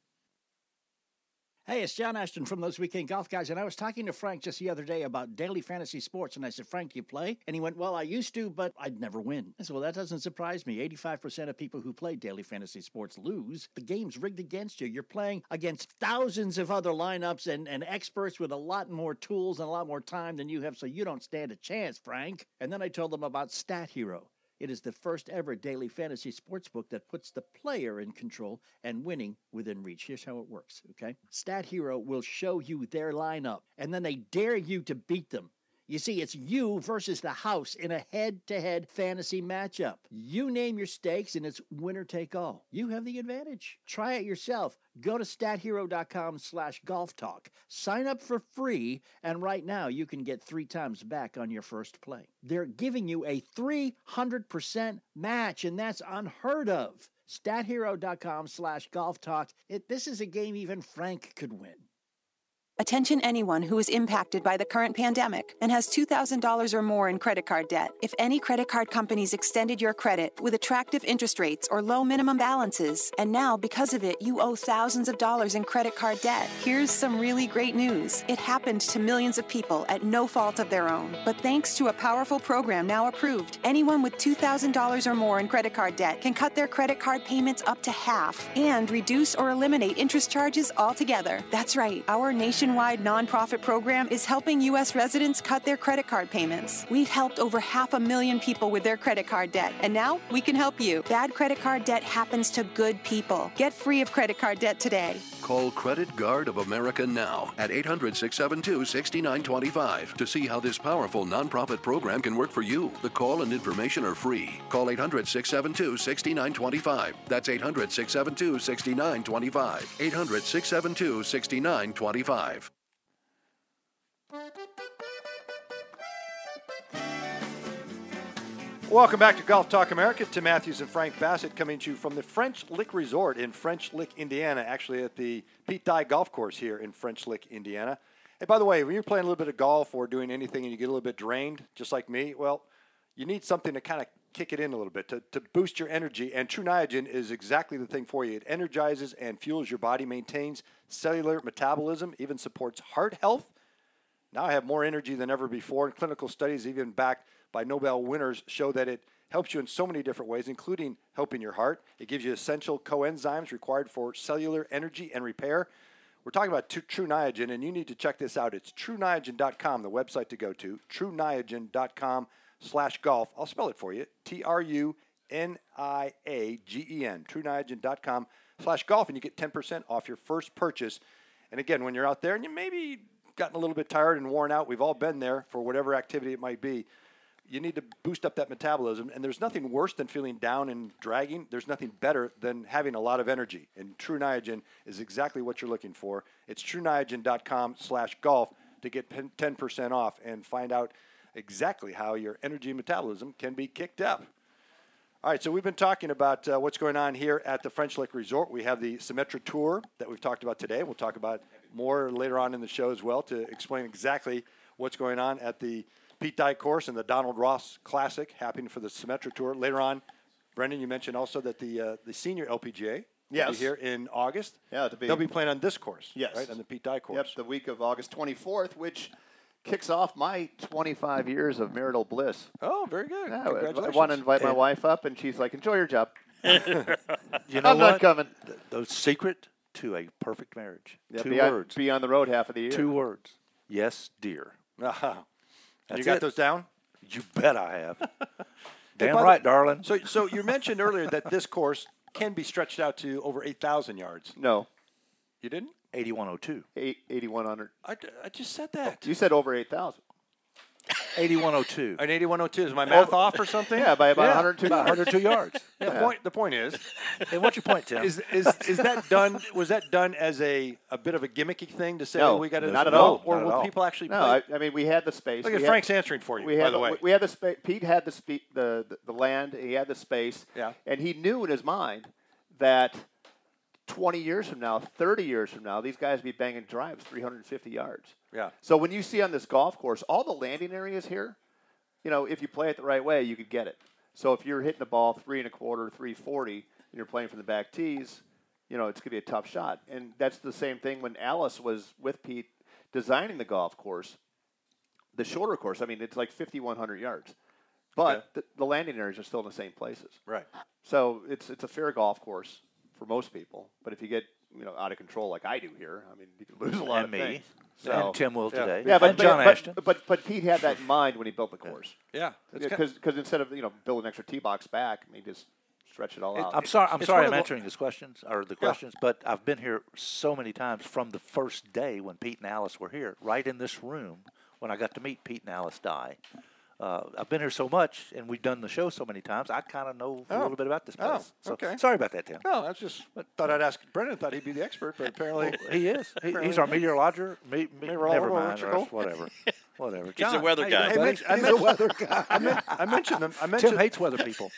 Hey, it's John Ashton from Those Weekend Golf Guys, and I was talking to Frank just the other day about daily fantasy sports, and I said, Frank, do you play? And he went, well, I used to, but I'd never win. I said, well, that doesn't surprise me. eighty-five percent of people who play daily fantasy sports lose. The game's rigged against you. You're playing against thousands of other lineups and, and experts with a lot more tools and a lot more time than you have, so you don't stand a chance, Frank. And then I told them about Stat Hero. It is the first ever daily fantasy sports book that puts the player in control and winning within reach. Here's how it works, okay? Stat Hero will show you their lineup, and then they dare you to beat them. You see, it's you versus the house in a head-to-head fantasy matchup. You name your stakes, and it's winner take all. You have the advantage. Try it yourself. Go to stathero.com slash golf talk. Sign up for free, and right now you can get three times back on your first play. They're giving you a three hundred percent match, and that's unheard of. stathero.com slash golf talk. It, this is a game even Frank could win. Attention anyone who is impacted by the current pandemic and has two thousand dollars or more in credit card debt. If any credit card companies extended your credit with attractive interest rates or low minimum balances, and now because of it you owe thousands of dollars in credit card debt, here's some really great news. It happened to millions of people at no fault of their own. But thanks to a powerful program now approved, anyone with two thousand dollars or more in credit card debt can cut their credit card payments up to half and reduce or eliminate interest charges altogether. That's right, our nation nationwide nonprofit program is helping U S residents cut their credit card payments. We've helped over half a million people with their credit card debt, and now we can help you. Bad credit card debt happens to good people. Get free of credit card debt today. Call Credit Guard of America now at eight hundred, six seven two, six nine two five to see how this powerful nonprofit program can work for you. The call and information are free. Call eight hundred, six seven two, six nine two five. That's eight hundred, six seven two, six nine two five. eight hundred, six seven two, six nine two five. Welcome back to Golf Talk America. Tim Matthews and Frank Bassett coming to you from the French Lick Resort in French Lick, Indiana, actually at the Pete Dye Golf Course here in French Lick, Indiana. Hey, by the way, when you're playing a little bit of golf or doing anything and you get a little bit drained, just like me, well, you need something to kind of kick it in a little bit, to, to boost your energy, and True Niagen is exactly the thing for you. It energizes and fuels your body, maintains cellular metabolism, even supports heart health. Now I have more energy than ever before, and clinical studies even backed by Nobel winners show that it helps you in so many different ways, including helping your heart. It gives you essential coenzymes required for cellular energy and repair. we're talking about t- True Niagen, and you need to check this out. It's true niagen dot com, the website to go to, true niagen dot com slash golf. I'll spell it for you, T R U N I A G E N, true niagen dot com slash golf, and you get ten percent off your first purchase. And again, when you're out there and you maybe gotten a little bit tired and worn out, we've all been there for whatever activity it might be, you need to boost up that metabolism, and there's nothing worse than feeling down and dragging. There's nothing better than having a lot of energy, and True Niagen is exactly what you're looking for. It's true niagen dot com slash golf to get ten percent off and find out exactly how your energy and metabolism can be kicked up. All right, so we've been talking about uh, what's going on here at the French Lick Resort. We have the Symetra Tour that we've talked about today. We'll talk about more later on in the show as well to explain exactly what's going on at the Pete Dye course and the Donald Ross Classic happening for the Symetra Tour. Later on, Brendan, you mentioned also that the uh, the senior L P G A will Yes. be here in August. Yeah, to be- They'll be playing on this course, Yes. right, on the Pete Dye course. Yep, the week of August twenty-fourth, which kicks off my twenty-five years of marital bliss. Oh, very good. Yeah, I- Congratulations. I want to invite my And- wife up, and she's like, enjoy your job. You know I'm what? not coming. The, the secret to a perfect marriage. Yeah, Two be, on, words. be on the road half of the year. Two words. Yes, dear. Uh-huh. That's you got it. those down? You bet I have. Hey, Damn by the- right, darling. So, so you mentioned earlier that this course can be stretched out to over eight thousand yards. No, You didn't? eighty-one oh two. eight, eighty-one hundred. I, I just said that. You said over eight thousand. eighty-one oh two. An eighty-one oh two. Is my math off or something? Yeah, by about Yeah, one hundred two. about one hundred two yards. The point. The point is, Hey, what's your point, Tim? is is is that done? Was that done as a, a bit of a gimmicky thing to say No, oh, we got to not at no, all. or Not at will all. people actually No, play? I, I mean, we had the space. Look we at had, Frank's answering for you. We by had the way, we had the space. Pete had the, spe- the, the the land. He had the space. Yeah. And he knew in his mind that twenty years from now, thirty years from now, these guys be banging drives three hundred fifty yards. yeah. So when you see on this golf course, all the landing areas here, you know, if you play it the right way, you could get it. So if you're hitting the ball three and a quarter, three forty, and you're playing from the back tees, you know, it's gonna be a tough shot. And that's the same thing when Alice was with Pete designing the golf course, the shorter course. I mean, it's like fifty-one hundred yards, but Okay. the, the landing areas are still in the same places. Right. So it's it's a fair golf course for most people. But if you get you know out of control like I do here, I mean, you can lose a lot and of me. things. So And Tim will Yeah. today. yeah, but, and John but, Ashton. but, but but Pete had that in mind when he built the course. Yeah. It's Because kind- because instead of you know build an extra tee box back, I mean just stretch it all It- out. I'm sorry. I'm It's sorry. one I'm of the- answering these questions or the questions, but I've been here so many times from the first day when Pete and Alice were here, right in this room when I got to meet Pete and Alice Dye. Uh, I've been here so much, and we've done the show so many times. I kind of know a Oh. little bit about this Oh, place. So okay. sorry about that, Tim. no, that's just thought I'd ask Brendan. Thought he'd be the expert, but apparently He is. He, he's our meteorologist. Me, me, never mind. Meteorological. or Whatever. Whatever. He's a John, weather how you guy. doing, I buddy? mentioned, I mentioned, weather guy. I, men- I mentioned them. I mentioned Tim hates weather people.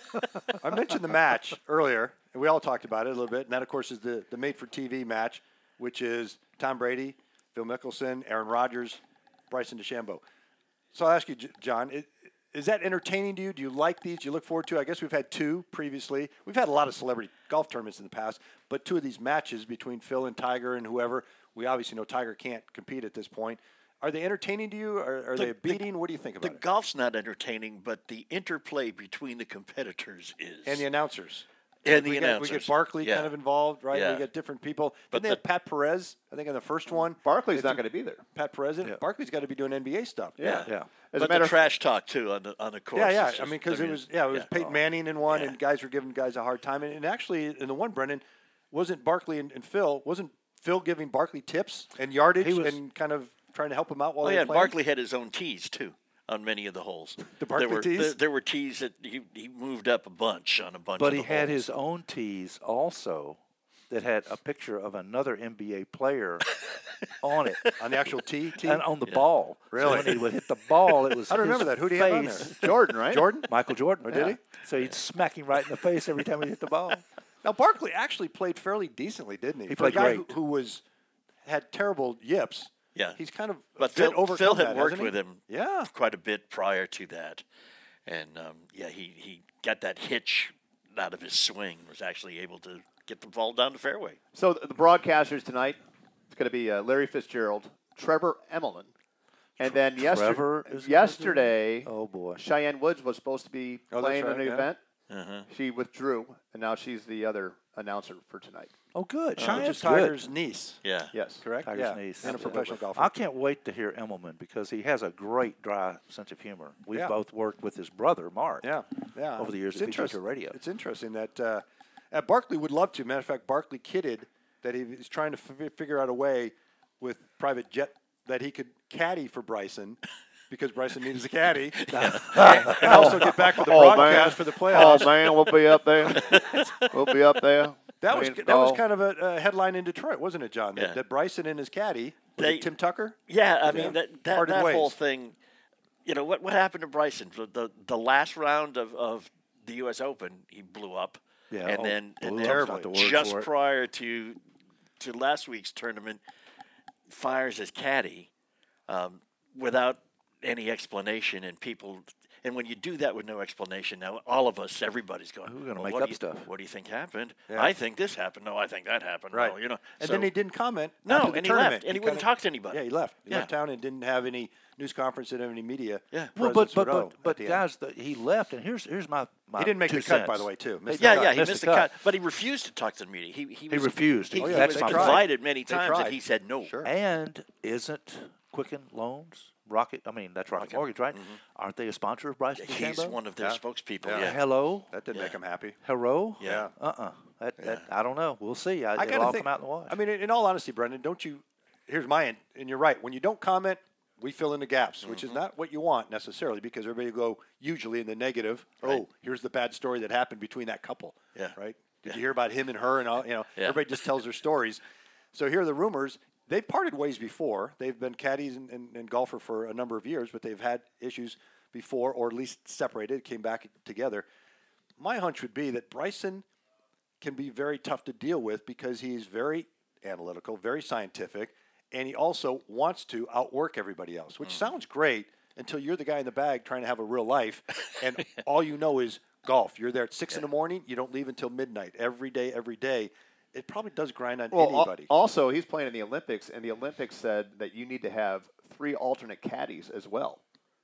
I mentioned the match earlier, and we all talked about it a little bit. And that, of course, is the, the made-for-T V match, which is Tom Brady, Phil Mickelson, Aaron Rodgers, Bryson DeChambeau. So I'll ask you, J- John, it, is that entertaining to you? Do you like these? Do you look forward to? I guess we've had two previously. We've had a lot of celebrity golf tournaments in the past, but two of these matches between Phil and Tiger and whoever, we obviously know Tiger can't compete at this point. Are they entertaining to you? Are, are The- they a beating? What do you think The about it? golf's not entertaining, but the interplay between the competitors is. And the announcers. And the we Get, we announcers. get Barkley Yeah. kind of involved, right? Yeah. We get different people. But Didn't they the- have Pat Perez, I think, in the first one? Barkley's It's not a- going to be there. Pat Perez. in it. Yeah. Barkley's got to be doing N B A stuff. Yeah. Yeah. As but a matter the of trash talk too on the on the course. Yeah, yeah. is I just- mean, because I it mean, was, yeah, it was yeah. Peyton Manning in one, Yeah. and guys were giving guys a hard time. And, and actually, in the one, Brendan, wasn't Barkley and, and Phil, wasn't Phil giving Barkley tips and yardage He was- and kind of trying to help him out while Oh they yeah, were and playing? Barkley had his own tees too on many of the holes. The Barkley there were, tees? There, there were tees that he, he moved up a bunch on a bunch. But of he the had holes. his own tees also that had a picture of another N B A player on it. On the actual tee? tee? And on the ball. Really? So when he would hit the ball, it was I don't his remember that. Who did he have on face. there? Jordan, right? Jordan? Michael Jordan. Oh, did he? So he'd smack him right in the face every time he hit the ball. Now, Barkley actually played fairly decently, didn't he? He For a played guy great. Who, who was had terrible yips. Yeah. He's kind of But a bit Phil, overcome Phil had that, worked hasn't he? with him Yeah. quite a bit prior to that. And, um, yeah, he, he got that hitch out of his swing, was actually able to get the ball down the fairway. So the the broadcasters tonight, it's going to be uh, Larry Fitzgerald, Trevor Emmelin, and then yester- Trevor is gonna do it? yesterday, Oh, boy. Cheyenne Woods was supposed to be Oh, that's playing right, in an yeah. event. Uh-huh. She withdrew, and now she's the other announcer for tonight. Oh, good. Uh, Cheyenne's which is good. Tiger's niece, Yeah. Yes. correct? Tiger's yeah, niece. and a Absolutely. professional golfer. I can't wait to hear Immelman because he has a great dry sense of humor. We've Yeah. both worked with his brother, Mark. Yeah, yeah. Over the years It's at P G A interesting- Radio. It's interesting that uh, uh, Barkley would love to. Matter of fact, Barkley kidded that he was trying to f- figure out a way with private jet that he could caddy for Bryson because Bryson needs a caddy and also get back for the Oh, broadcast man. for the playoffs. Oh man, we'll be up there. We'll be up there. That was Playing that was golf. kind of a, a headline in Detroit, wasn't it, John? That, Yeah. that Bryson and his caddy, was They- it Tim Tucker? Yeah, I Yeah. mean that that, Parted that ways. whole thing. You know what what happened to Bryson? The the, the last round of, of the U S Open, he blew up. Yeah, and oh, then, and blew then up's not the word just for it. prior to to last week's tournament, fires his caddy um, without any explanation, and people. And when you do that with no explanation, now all of us, everybody's going. We're gonna well, make what up do you, stuff. What do you think happened? Yeah. I think this happened. No, I think that happened. Right. No, you know. And so- then he didn't comment. No, after the and he tournament. left, and he wouldn't kinda- talk to anybody. Yeah, he left. He Yeah. left town and didn't have any news conference, didn't have any media. Yeah. Well, but presence but or no but, but at the end. guys, the, he left, and here's here's my, my He didn't make two the cut, by cents. the way, too. Missed the Yeah, cut. yeah, he Missed missed the the cut. cut, but he refused to talk to the media. He he, He was, refused. He, Oh, he yeah, that's was my invited many They times, tried. and he said no. Sure. And isn't Quicken Loans Rocket? I mean, that's Rocket, Rocket. Mortgage, right? Aren't they a sponsor of Bryson He's DeChambeau? one of their Yeah. spokespeople. Yeah. Yeah. Hello, That didn't Yeah. make him happy. hello. Yeah. Uh-uh. That, that I don't know. We'll see. I, I it'll gotta all think. come out in the wash. I mean, in, in all honesty, Brendan, don't you? Here's my end, and you're right. When you don't comment, we fill in the gaps, which is not what you want necessarily, because everybody will go usually in the negative. Right. Oh, here's the bad story that happened between that couple. Yeah. Right. Did Yeah. you hear about him and her and all? You know, Yeah. everybody just tells their stories. So here are the rumors. They've parted ways before. They've been caddies and, and, and golfer for a number of years, but they've had issues before, or at least separated, came back together. My hunch would be that Bryson can be very tough to deal with because he's very analytical, very scientific, and he also wants to outwork everybody else, which sounds great until you're the guy in the bag trying to have a real life, and all you know is golf. You're there at six in the morning. You don't leave until midnight every day, every day. It probably does grind on Well, al- anybody. also, he's playing in the Olympics, and the Olympics said that you need to have three alternate caddies as well.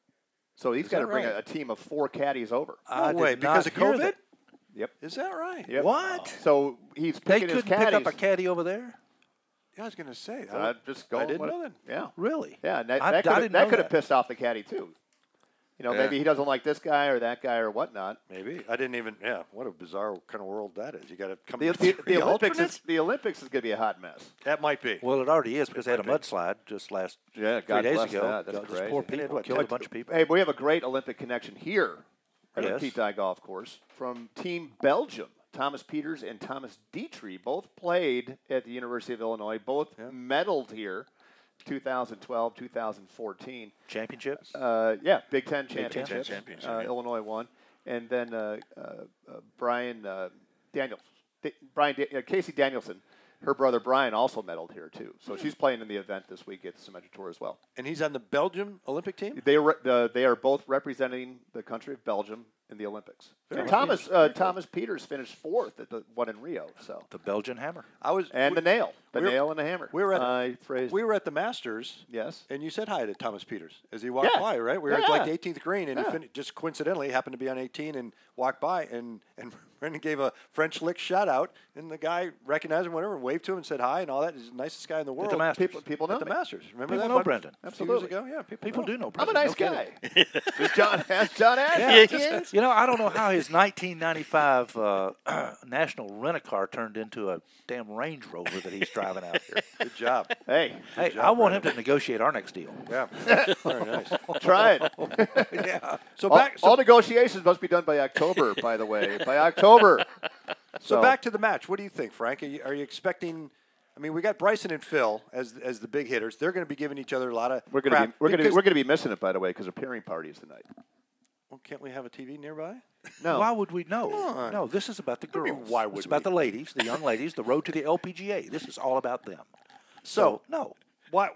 So he's got to that bring right? a, a team of four caddies over. I no did way, not because of hear COVID? that. Yep. Is that right? Yep. What? So he's They picking his couldn't pick caddies. up a caddy over there? Yeah, I was going to say. So I, I'm just going. I didn't with know it. that. Yeah. Really? Yeah, and that, I- I that could didn't that know could have that. pissed off the caddy too. You know, Yeah. maybe he doesn't like this guy or that guy or whatnot. Maybe. I didn't even, yeah, what a bizarre kind of world that is. You got to come The, up the, with the three Olympics alternates? is the Olympics is going to be a hot mess. That might be. Well, it already is because they had a Might be. mudslide just last Yeah, three God days bless ago. that. That's Just crazy. poor And it people what, killed a what- bunch of people. Hey, we have a great Olympic connection here at Yes. the Pete Golf Course from Team Belgium. Thomas Peters and Thomas Dietrich both played at the University of Illinois. Both medaled here, two thousand twelve, two thousand fourteen. Championships? Uh, yeah, Big Ten Ten championships. championship, Uh, yeah. Illinois won, and then uh, uh, uh, Brian uh, Daniels, D- Brian da- uh, Casey Danielson, her brother Brian also medaled here too. So she's playing in the event this week at the Symetra Tour as well. And he's on the Belgium Olympic team? They are uh, they are both representing the country of Belgium in the Olympics. Very And cool. Thomas uh, Thomas Peters finished fourth at the one in Rio. So The Belgian Hammer. I was and we, the nail, the we were- nail and the hammer. we were at- I phrased. we were at the Masters, yes. and you said hi to Thomas Peters as he walked Yeah. by, right? We were at Yeah. like the eighteenth green, and Yeah. he fin- just coincidentally happened to be on eighteen and walked by, and, and Brendan gave a French lick shout out, and the guy recognized him, whatever, and waved to him and said hi and all that. He's the nicest guy in the world. the Masters. People people know At the me. Masters. Remember People that? know about Brendan. A few Absolutely. years ago? Yeah, people, People know. do know I'm a Brendan. nice No kidding. guy. Does John has John Ash? Yeah, he is. You know, I don't know how his nineteen ninety-five uh, National Rent-A-Car turned into a damn Range Rover that he's driving out here. Good job. Hey, Hey, job, I want him Brendan. to negotiate our next deal. Yeah. Very nice. try it. Yeah. So all, back, so, all negotiations must be done by October, by the way. By October. so back to the match. What do you think, Frank? Are you, are you expecting? I mean, we got Bryson and Phil as as the big hitters. They're going to be giving each other a lot of We're gonna crap be we're gonna be, because- we're gonna be missing it, by the way, because of pairing parties tonight. Well, can't we have a T V nearby? No, Why would we know? on. No, this is about the I mean, girls. why It's would about we? the ladies, the young ladies, the road to the L P G A. This is all about them. So, So, no. why?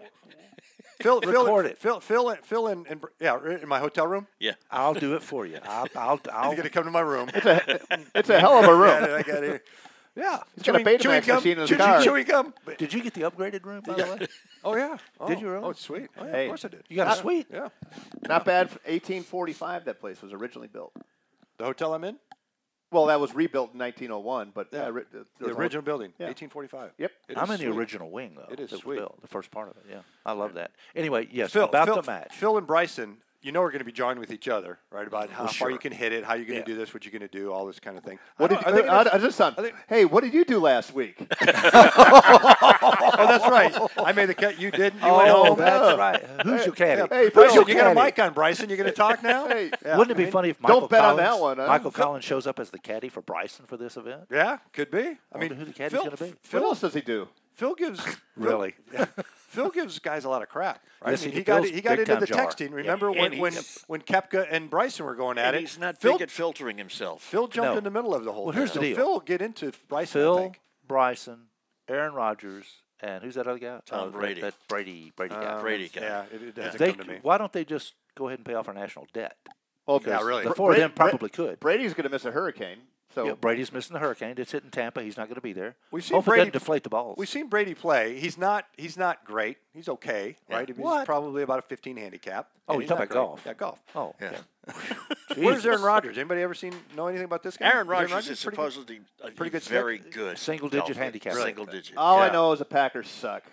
Phil, Phil, Record it. Phil, Phil, Phil, in, in, yeah, in my hotel room. Yeah. I'll do it for you. I'll, I'll, I'll He's going to come to my room. it's a hell of a room. Yeah, I got it. yeah. He's got a Chewing- Betamax chewing gum? machine in his Chew- car. Chewing gum. Did you get the upgraded room, by the way? Oh yeah. Oh, Did you really? Oh, it's sweet. Oh yeah, Hey. of course I did. You got a suite? Yeah. Not bad. For eighteen forty-five, that place was originally built. The hotel I'm in. Well, that was rebuilt in nineteen oh one, but Yeah. uh, ri- The there was a- original building, Yeah. eighteen forty-five. Yep. It I'm is in the sweet. original wing, though. It is that was sweet. built, the first part of it, yeah. I love that. Anyway, yes, Phil, about Phil, the match. Phil and Bryson, you know, we're going to be joined with each other, right? About how Well, far sure. you can hit it, how you're going to Yeah. do this, what you're going to do, all this kind of thing. What I did don't- you, I think uh, it's- uh, just son, I think- hey, what did you do last week? Oh, that's right. I made the cut. You didn't. You went Oh, home. that's right. Who's your caddy? Hey, Hey, Bryson, Phil, you got a caddy. mic on, Bryson. You going to talk now? Hey, Yeah. Wouldn't it be funny if Michael Don't bet on Collins, that one, huh? Michael Collins shows up as the caddy for Bryson for this event? Yeah, could be. I Wonder mean, who the caddy's Phil, gonna be. What Phil, else does he do? Phil gives Really? Phil, Phil gives guys a lot of crap. Right? Yes, I mean, he he got Phil's he got into big-time the jar. texting. Remember and when he's- when when Koepka and Bryson were going at And it? he's not Phil, big at filtering himself. Phil jumped No. in the middle of the whole Well, thing. here's the So deal. Phil will get into Bryson. I Phil, think. Bryson, Aaron Rodgers, and who's that other guy? Tom Uh, that- Brady. That, Brady, Brady guy. Um, Brady guy. Yeah, it, it doesn't They, come to me. why don't they just go ahead and pay off our national debt? Well, Because Yeah, really. The four of Bra- them Bra- probably could. Brady's going to miss a hurricane. So Yeah, Brady's missing the hurricane. It's hitting Tampa. He's not going to be there. We've seen Hopefully, it Brady doesn't deflate the balls. We've seen Brady play. He's not. He's not great. He's okay, right? He's What? probably about a fifteen handicap. Oh, And you he's talking not about great. golf. Yeah, golf. Oh, Yeah. yeah. Where's Jesus. Aaron Rodgers? Anybody ever seen know anything about this guy? Aaron Is Rodgers is pretty good? supposedly a pretty good very stick? good. Single-digit golfer. handicap. Single digit. all I Yeah. know is the Packers suck.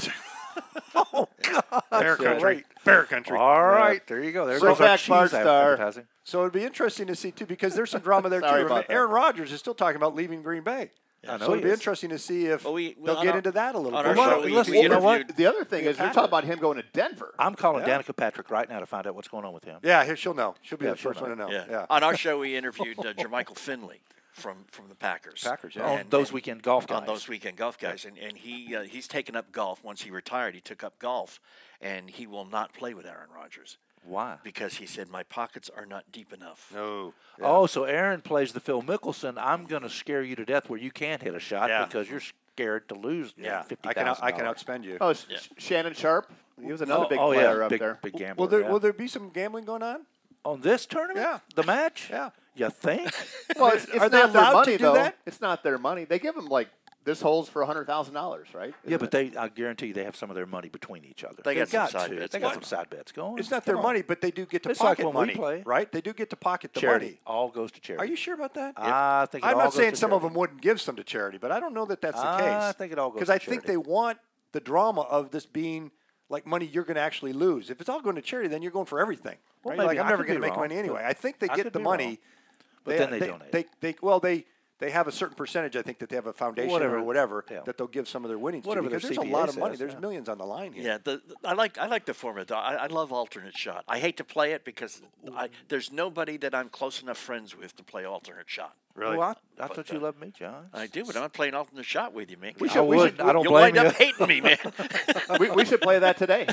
Bear country. right. Bear country. All right, there you go. There Bring goes our back Bart cheese Starr. advertising. So it'd be interesting to see too, because there's some drama there Sorry too. about that. Aaron Rodgers is still talking about leaving Green Bay. I know So it'd he be is. interesting to see if Well, we- they'll on get our- into that a little on bit. our Well, show, we- listen, we you know what? interviewed- The other thing Be a is they're Packer. talking about him going to Denver. I'm calling Yeah. Danica Patrick right now to find out what's going on with him. Yeah, here she'll know. She'll be Yeah, the she'll first one to know. Yeah. Yeah. On our show, we interviewed uh, Jermichael Finley from from the Packers. Packers, yeah. On And- those and- weekend golf guys. On those weekend golf guys, and and he uh, he's taken up golf. Once he retired, he took up golf, and he will not play with Aaron Rodgers Why? because he said my pockets are not deep enough. No. Oh, so Aaron plays the Phil Mickelson. I'm going to scare you to death where you can't hit a shot Yeah. because you're scared to lose. Yeah. fifty I can out, thousand I can outspend you. Oh, Sh- Yeah. Shannon Sharp. He was another oh, big oh, player yeah. up big, there. Big gambler. Will there yeah. will there be some gambling going on? On this tournament? Yeah. The match? Yeah. You think? Well, it's, it's Are they not their allowed to money do though. that? It's not their money. They give them like this hole's for a hundred thousand dollars, right? Yeah, Isn't but it? they, I guarantee you, they have some of their money between each other. They got They've some got side to. bets They got going some side bets going. It's not their Come on. money, but they do get to It's like pocket when we money, play. right? They do get to pocket the Charity. money. All goes to charity. Are you sure about that? I think it I'm all not goes saying to some of charity. them wouldn't give some to charity, but I don't know that that's the I case. think it all goes because to I think charity. they want the drama of this being like money you're going to actually lose. If it's all going to charity, then you're going for everything. Well, right? You're maybe. like I'm I never could going to be make wrong, money anyway. but I think they I get could the be money. wrong. But then they they, donate. They, they, well, they they have a certain percentage. I think that they have a foundation Whatever. or whatever Yeah. that they'll give some of their winnings Whatever to because their there's a C P A lot of money. says, There's yeah. millions on the line here. Yeah, the, the- I like I like the format. though. I, I love alternate shot. I hate to play it because I, there's nobody that I'm close enough friends with to play alternate shot. Really? Well, I, I But, thought you uh, loved me, John. I do, but I'm not playing alternate shot with you, man. We I should- we should- I don't You'll blame wind up you. hating me, man. we, we should play that today.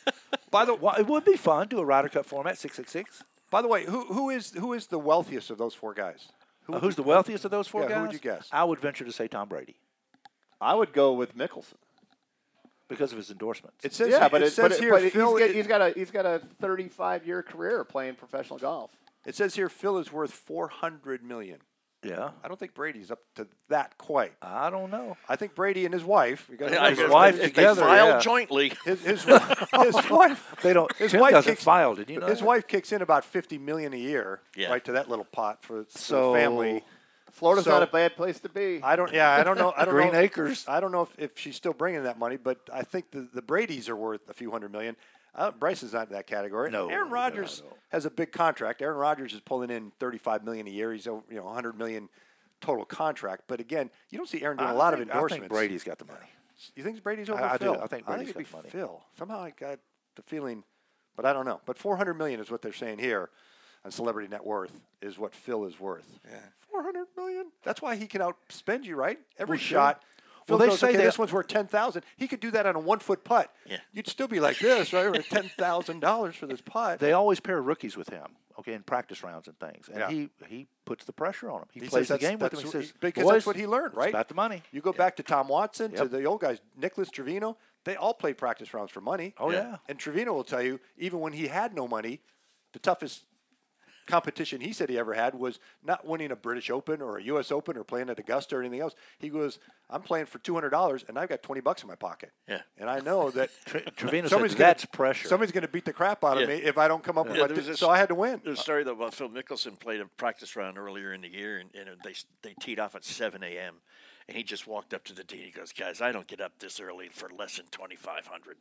By the way, it would be fun do a Ryder Cup format six six six. By the way, who who is who is the wealthiest of those four guys? Who Uh, would who's you- the wealthiest of those four Yeah, guys? who would you guess? I would venture to say Tom Brady I would go with Mickelson. because of his endorsements. It says yeah, he- but it, it, says but, it, here but it- Phil. he's, got, it- he's got a he's got a thirty-five year career playing professional golf. It says here Phil is worth four hundred million. Yeah, I don't think Brady's up to that quite. I don't know. I think Brady and his wife. You gotta I remember, guess wife if together, they filed yeah. jointly. His his, his wife. They don't. His Tim wife doesn't kicks- file. Did you know His that? wife kicks in about fifty million a year, Yeah. right to that little pot for, for So- the family. Florida's So- not a bad place to be. I don't. Yeah, I don't know. I don't Green know. Acres. I don't know if, if she's still bringing that money, but I think the, the Brady's are worth a few hundred million. Uh, Bryce is not in that category. No, Aaron no, Rodgers no. has a big contract. Aaron Rodgers is pulling in thirty-five million a year. He's over, you know, one hundred million total contract. But again, you don't see Aaron doing I a lot think, of endorsements. I think Brady's got the money. You think Brady's over I- I do. Phil? I think I Brady's think it'd got be the money. Phil. Somehow I got the feeling, but I don't know. But four hundred million is what they're saying here on Celebrity Net Worth is what Phil is worth. Yeah, four hundred million. That's why he can outspend you, right? Every Well, sure. shot. Phil Well, they goes, say okay, that- this one's worth ten thousand. He could do that on a one foot putt. Yeah. You'd still be like this, right? Or ten thousand dollars for this putt. They always pair rookies with him, okay, in practice rounds and things, and Yeah. he he puts the pressure on them. He, He plays says the game with that's- them. He that's says, because "Boys, that's what he learned, it's right? about the money." You go back to Tom Watson, to Yep. the old guys, Nicholas Trevino. They all played practice rounds for money. Oh, yeah. And Trevino will tell you, even when he had no money, the toughest competition he said he ever had was not winning a British Open or a U S Open or playing at Augusta or anything else. He goes, I'm playing for two hundred dollars and I've got twenty bucks in my pocket. Yeah. And I know that Trevino somebody's said gonna, that's pressure. Somebody's going to beat the crap out of Yeah. me if I don't come up Yeah, with there my was this- so I had to win. There's a story though about Phil Mickelson played a practice round earlier in the year, and, and they they teed off at seven a.m. and he just walked up to the tee. He goes, "Guys, I don't get up this early for less than twenty-five hundred."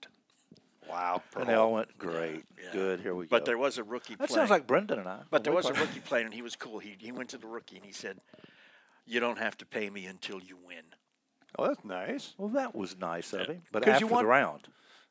Wow. And they all went, great, Yeah. good, here we go. But there was a rookie. That playing. sounds like Brendan and I. But there when we was a played. rookie playing, and he was cool. He he went to the rookie and he said, "You don't have to pay me until you win." Oh, that's nice. Well, that was nice of him. But 'Cause after you want- the round.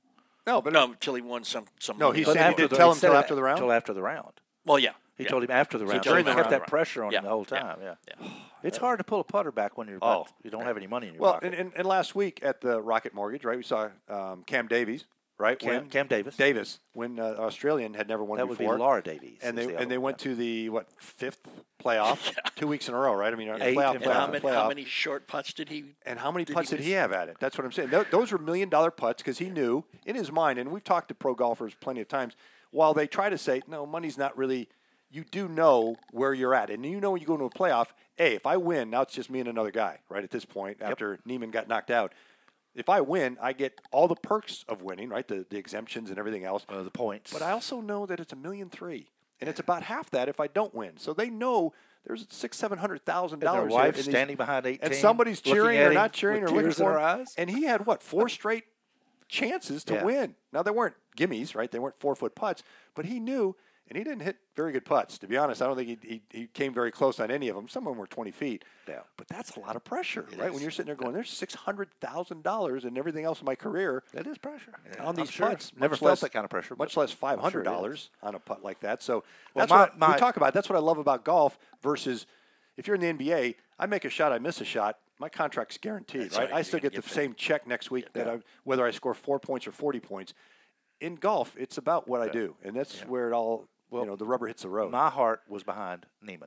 No, but No, until he won some some. No, money he on said it. he did tell him said till it after the round? Till after the round. Well, yeah. He yeah. told him after the So round. during So he the kept round. that pressure on Yeah. him the whole Yeah. time. Yeah. Yeah. It's hard to pull a putter back when you're Oh. you don't have any money in your well, pocket. and, and, and last week at the Rocket Mortgage, right, we saw um, Cam Davies, right? Cam, win. Cam Davis. Davis, when uh, Australian had never won That would before. be Laura Davies. and is they the and they other went one. to the what fifth playoff, two weeks in a row, right? I mean, uh, Eight playoff, and And playoff, how many, playoff. how many short putts did he? And how many did putts he did he miss? have at it? That's what I'm saying. Th- those were million dollar putts because he knew in his mind, and we've talked to pro golfers plenty of times, while they try to say, no, money's not really, you do know where you're at. And you know when you go into a playoff, hey, if I win, now it's just me and another guy, right, at this point, after Neiman got knocked out. If I win, I get all the perks of winning, right, the, the exemptions and everything else. Uh, the points. But I also know that it's a million three, and it's about half that if I don't win. So they know there's six, seven hundred thousand and their dollars. wife standing behind eighteen. and somebody's looking cheering at or him not cheering or with looking tears in for her him. eyes. And he had what four straight chances to Yeah. win. Now they weren't gimmies, right? They weren't four foot putts, but he knew, and he didn't hit very good putts. To be honest, I don't think he he, he came very close on any of them. Some of them were twenty feet. Yeah. But that's a lot of pressure, It right? is. When you're sitting there going, "There's six hundred thousand dollars and everything else in my career." That is pressure. On I'm these sure. putts, Never much felt less, that kind of pressure. much but less five I'm hundred sure it dollars on a putt like that. So Well, that's my- what my- we talk about. That's what I love about golf versus if you're in the N B A. I make a shot, I miss a shot. My contract's guaranteed, That's right? right, I you're still gonna get the get paid. same check next week that I, whether I score four points or forty points. In golf, it's about what I do, and that's where it all. Well, you know, the rubber hits the road. My heart was behind Neiman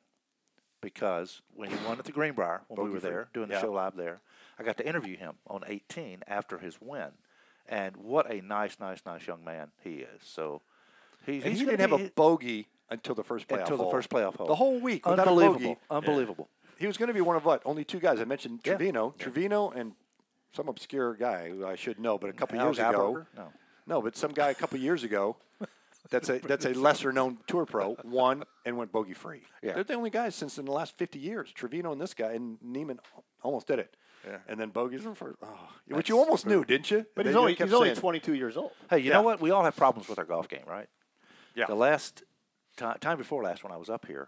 because when he won at the Greenbrier, when we Bogey were free. there doing the Yeah. show live there, I got to interview him on eighteen after his win, and what a nice, nice, nice young man he is. So he's, and he's he gonna didn't have be- a bogey until the first playoff until the hole. first playoff hole. The whole week without a unbelievable, bogey. unbelievable. He was going to be one of what? Only two guys. I mentioned Yeah. Trevino, Trevino, and some obscure guy who I should know, but a couple Al years ago. Geiberger? No. No, but some guy a couple years ago. That's a that's a lesser known tour pro won and went bogey free. Yeah. They're the only guys since in the last fifty years. Trevino and this guy and Neiman almost did it. Yeah. And then bogeys were for oh, which you almost knew, didn't you? But They- he's they only kept he's only saying- twenty-two years old. Hey, you Yeah. know what? We all have problems with our golf game, right? Yeah. The last ti time before last when I was up here,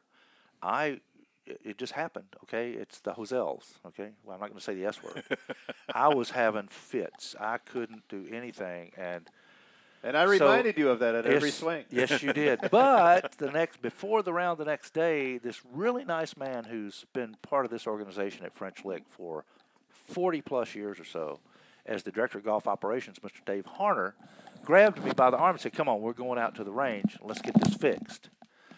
I it it just happened. Okay, it's the Hozels. Okay, well I'm not going to say the S word. I was having fits. I couldn't do anything, and And I So, reminded you of that at every yes, swing. Yes, you did. But the next before the round, the next day, this really nice man who's been part of this organization at French Lick for forty plus years or so, as the director of golf operations, Mister Dave Harner, grabbed me by the arm and said, "Come on, we're going out to the range. Let's get this fixed."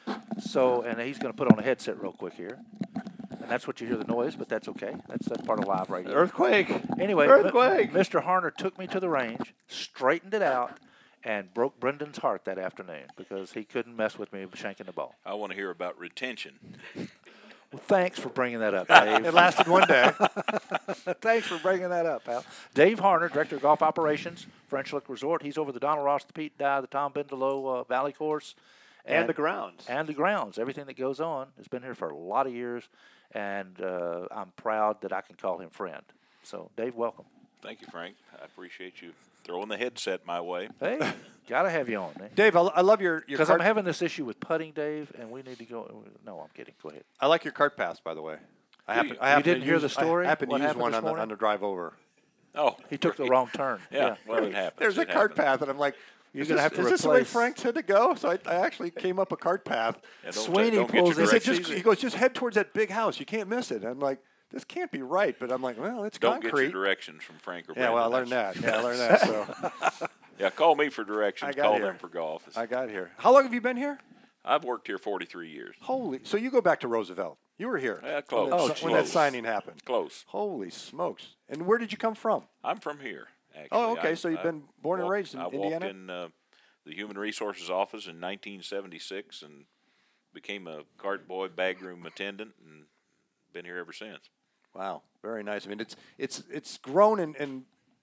So, and he's going to put on a headset real quick here. And that's what you hear the noise, but that's okay. That's, that's part of live radio. Earthquake. Anyway, M- Earthquake. Mister Harner took me to the range, straightened it out, and broke Brendan's heart that afternoon because he couldn't mess with me shanking the ball. I want to hear about retention. Well, thanks for bringing that up, Dave. It lasted one day. Thanks for bringing that up, pal. Dave Harner, Director of Golf Operations, French Lick Resort. He's over the Donald Ross, the Pete Dye, the Tom Bendelow uh, Valley Course. And the grounds. And the grounds. Everything that goes on has been here for a lot of years, and uh, I'm proud that I can call him friend. So, Dave, welcome. Thank you, Frank. I appreciate you throwing the headset my way. Hey, got to have you on, man. Dave, I, I love your your Because I'm cart, having this issue with putting, Dave, and we need to go. No, I'm kidding. Go ahead. I like your cart pass, by the way. I happen, I You happen to didn't hear use- the story? I happen to What use happened one this on the, morning? on the drive over. Oh, He took the wrong turn. yeah. Well, it happens. There's a It cart happens. path, and I'm like, You're is gonna this, have to is this the way replace- Frank said to go? So I, I actually came up a cart path. Yeah, don't Sweeney ta- don't get pulls your in. He said, directions. just, he goes, just head towards that big house. You can't miss it. I'm like, this can't be right. But I'm like, well, it's Don't concrete. get your directions from Frank or yeah, well, I Brandon. learned That's- that. Yeah, I learned that. So Yeah, call me for directions. I got Call here. them for golf. I got here. How long have you been here? I've worked here forty-three years. Holy! So you go back to Roosevelt. You were here Yeah, close. when, that, Oh, when that close. signing happened. Close. Holy smokes! And where did you come from? I'm from here, actually. Oh, okay, I- so you've I been born and walked- raised in I Indiana? walked in uh, the Human Resources Office in nineteen seventy-six and became a cart boy, bag room attendant, and been here ever since. Wow, very nice. I mean, it's it's it's grown and, and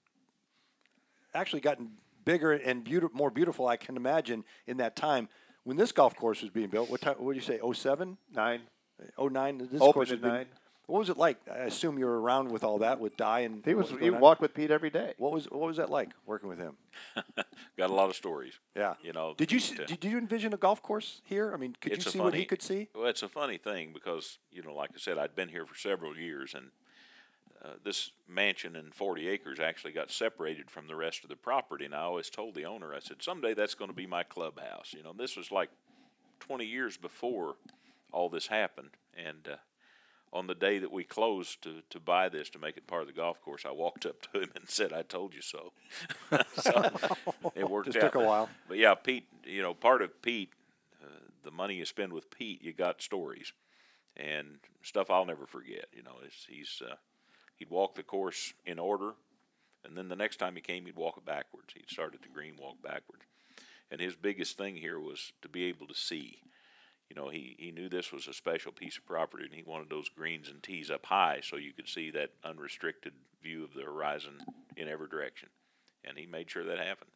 actually gotten bigger and beauti- more beautiful, I can imagine, in that time. When this golf course was being built, what time? What did you say? oh seven? Nine. oh nine. This Opened course at was being, nine. What was it like? I assume you were around with all that with Dye and He was. what He going on? walked with Pete every day. What was what was that like working with him? Got a lot of stories. Yeah. You know. Did you Pete, see, uh, did you envision a golf course here? I mean, could you it's a see what he funny- could see? Well, it's a funny thing because, you know, like I said, I'd been here for several years, and uh, this mansion and forty acres actually got separated from the rest of the property. And I always told the owner, I said, someday that's going to be my clubhouse. You know, this was like twenty years before all this happened. And uh, on the day that we closed to, to buy this, to make it part of the golf course, I walked up to him and said, I told you so. So it worked Just out. took a while. But yeah, Pete, you know, part of Pete, uh, the money you spend with Pete, you got stories and stuff I'll never forget. You know, it's, he's uh, he'd walk the course in order, and then the next time he came, he'd walk it backwards. He'd start at the green, walk backwards. And his biggest thing here was to be able to see. You know, he, he knew this was a special piece of property, and he wanted those greens and tees up high so you could see that unrestricted view of the horizon in every direction. And he made sure that happened.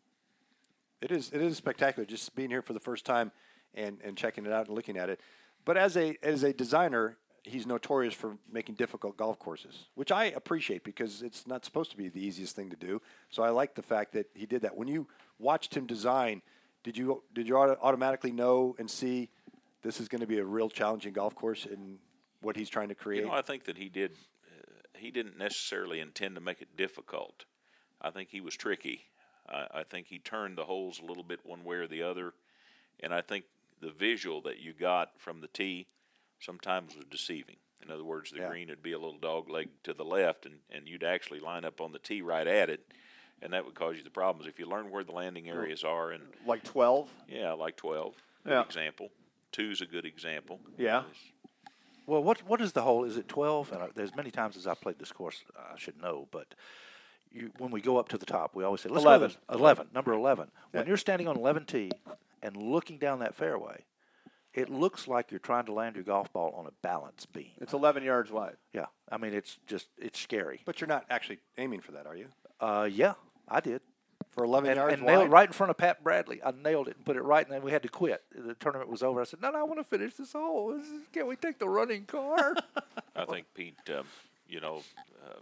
It is it is spectacular just being here for the first time and, and checking it out and looking at it. But as a as a designer, he's notorious for making difficult golf courses, which I appreciate because it's not supposed to be the easiest thing to do. So I like the fact that he did that. When you watched him design, did you did you auto- automatically know and see this is going to be a real challenging golf course in what he's trying to create? You know, I think that he did. Uh, he didn't necessarily intend to make it difficult. I think he was tricky. I, I think he turned the holes a little bit one way or the other, and I think the visual that you got from the tee sometimes was deceiving. In other words, the Yeah. green would be a little dog leg to the left, and, and you'd actually line up on the tee right at it, and that would cause you the problems. If you learn where the landing areas are, and Like twelve. yeah, like twelve, good Yeah. example. Two's a good example. Yeah. Well, what what is the hole? Is it twelve? And I, there's many times as I played this course, I should know, but you, when we go up to the top, we always say, let's eleven. go to this- eleven, number eleven. When Yeah. you're standing on eleven tee and looking down that fairway, it looks like you're trying to land your golf ball on a balance beam. It's eleven yards wide. Yeah, I mean, it's just, it's scary. But you're not actually aiming for that, are you? Uh, yeah, I did. For eleven And, yards and wide? nailed right in front of Pat Bradley. I nailed it and put it right, and then we had to quit. The tournament was over. I said, no, no, I want to finish this hole. This is, can't we take the running car? I think Pete, um, you know, uh,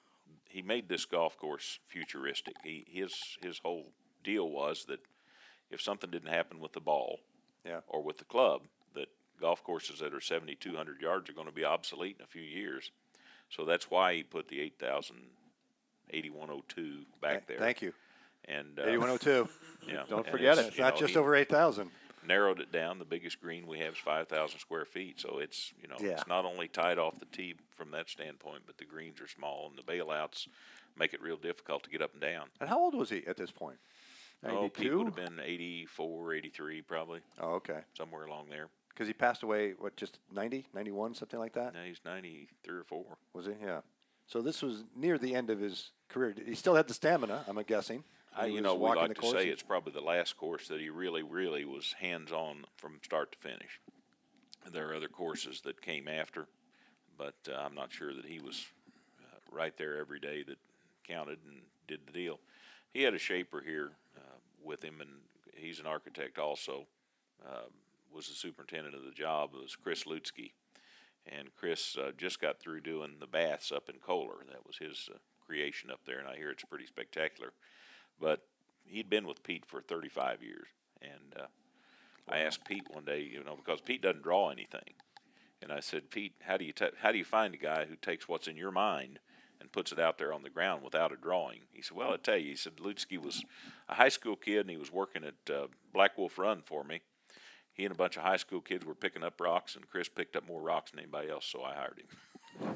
he made this golf course futuristic. He his his whole deal was that if something didn't happen with the ball, Yeah. or with the club, that golf courses that are seventy-two hundred yards are going to be obsolete in a few years. So that's why he put the eight thousand eighty-one oh two back there. Thank you. And uh, eighty-one oh two. yeah, Don't and forget it's, it. It's you not know, just he over eight thousand. narrowed it down. The biggest green we have is five thousand square feet. So it's, you know, Yeah. it's not only tied off the tee from that standpoint, but the greens are small and the bailouts make it real difficult to get up and down. And how old was he at this point? Oh, Pete ninety-two? would have been eighty-four, eighty-three probably, Oh, okay. somewhere along there. Because he passed away, what, just ninety, ninety-one, something like that? Now he's ninety-three or four. Was he? Yeah. So this was near the end of his career. He still had the stamina, I'm guessing. I, when he you was know, we walking like the to course. say it's probably the last course that he really, really was hands-on from start to finish. There are other courses that came after, but uh, I'm not sure that he was uh, right there every day that counted and did the deal. He had a shaper here uh, with him, and he's an architect also. Uh, was the superintendent of the job. It was Chris Lutzke. And Chris uh, just got through doing the baths up in Kohler. That was his uh, creation up there, and I hear it's pretty spectacular. But he'd been with Pete for thirty-five years, and uh, I asked Pete one day, you know, because Pete doesn't draw anything, and I said, Pete, how do you ta- how do you find a guy who takes what's in your mind and puts it out there on the ground without a drawing? He said, well, I tell you, he said Lutzke was a high school kid, and he was working at uh, Black Wolf Run for me. He and a bunch of high school kids were picking up rocks, and Chris picked up more rocks than anybody else, so I hired him.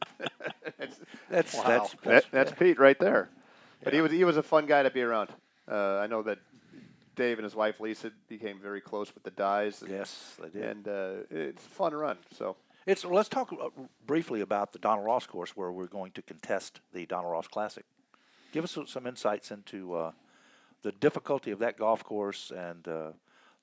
That's, Wow. that's, That, that's Pete right there. But he was he was a fun guy to be around. Uh, I know that Dave and his wife Lisa became very close with the Dyes. And, yes, they did. and uh, it's a fun run. So It's, let's talk uh, briefly about the Donald Ross course where we're going to contest the Donald Ross Classic. Give us some insights into uh, the difficulty of that golf course and uh,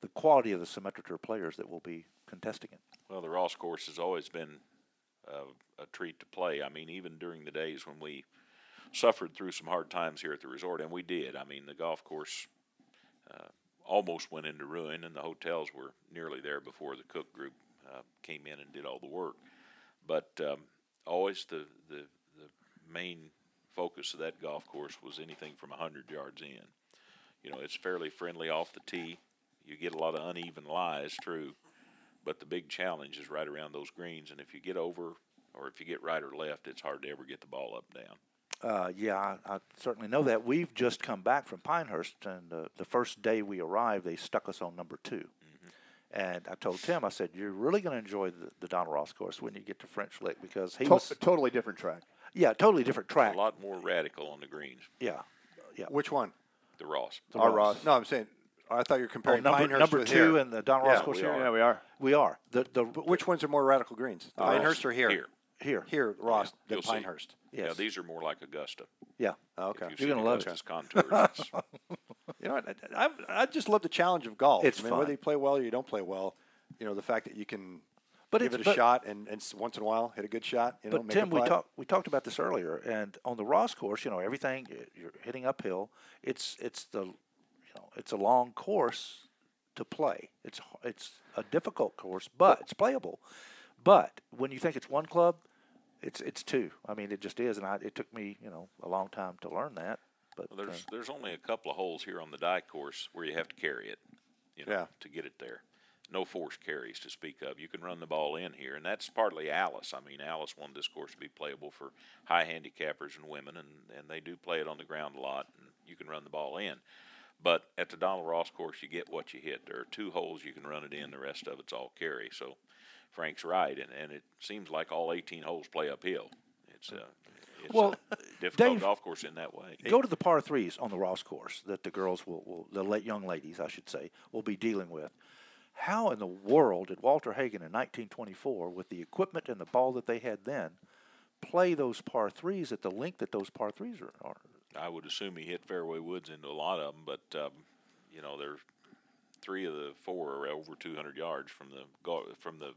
the quality of the Symetra players that will be contesting it. Well, the Ross course has always been uh, a treat to play. I mean, even during the days when we suffered through some hard times here at the resort, and we did. I mean, the golf course uh, almost went into ruin, and the hotels were nearly there before the Cook Group uh, came in and did all the work. But um, always the, the the main focus of that golf course was anything from one hundred yards in. You know, it's fairly friendly off the tee. You get a lot of uneven lies, true, but the big challenge is right around those greens, and if you get over or if you get right or left, it's hard to ever get the ball up and down. Uh, yeah, I, I certainly know that. We've just come back from Pinehurst, and uh, the first day we arrived, they stuck us on number two. Mm-hmm. And I told Tim, I said, you're really going to enjoy the, the Donald Ross course when you get to French Lick, because he to- was... totally different track. Yeah, totally different track. A lot more radical on the greens. Yeah, yeah. Which one? The Ross. The Our Ross. Ross. No, I'm saying, I thought you were Oh, comparing number, Pinehurst number with two here. and the Donald Ross Yeah, course we here? are. Yeah, we are. We are. The, the, But which ones are more radical greens? The Uh, Pinehurst or here? Here. Here. Here, Ross, Yeah, than you'll see. Pinehurst. Yes. Yeah, these are more like Augusta. Yeah. Oh, okay. If you've You're seen gonna love it. Augusta's contours, it's, You know what? I, I, I just love the challenge of golf. It's I mean, fun. whether you play well or you don't play well, you know, the fact that you can But give it's- it a but- shot and, and s- once in a while hit a good shot. You know, But make Tim, a we putt. talked we talked about this earlier, and on the Ross course, you know, everything you're hitting uphill. It's it's the you know it's a long course to play. It's it's a difficult course, but it's playable. But when you think it's one club, it's it's two. I mean, it just is, and I, it took me you know a long time to learn that. But well, there's uh, there's only a couple of holes here on the Dyke course where you have to carry it, you know, Yeah. to get it there. No forced carries to speak of. You can run the ball in here, and that's partly Alice. I mean, Alice wanted this course to be playable for high handicappers and women, and, and they do play it on the ground a lot, and you can run the ball in. But at the Donald Ross course, you get what you hit. There are two holes you can run it in. The rest of it's all carry. So Frank's right, and, and it seems like all eighteen holes play uphill. It's a, it's Well, a difficult Dave, golf course in that way. go to the par threes on the Ross course that the girls will, will the late young ladies, I should say, will be dealing with. How in the world did Walter Hagen in nineteen twenty-four, with the equipment and the ball that they had then, play those par threes at the length that those par threes are? are? I would assume he hit fairway woods into a lot of them, but um, you know, there's three of the four are over two hundred yards from the go from the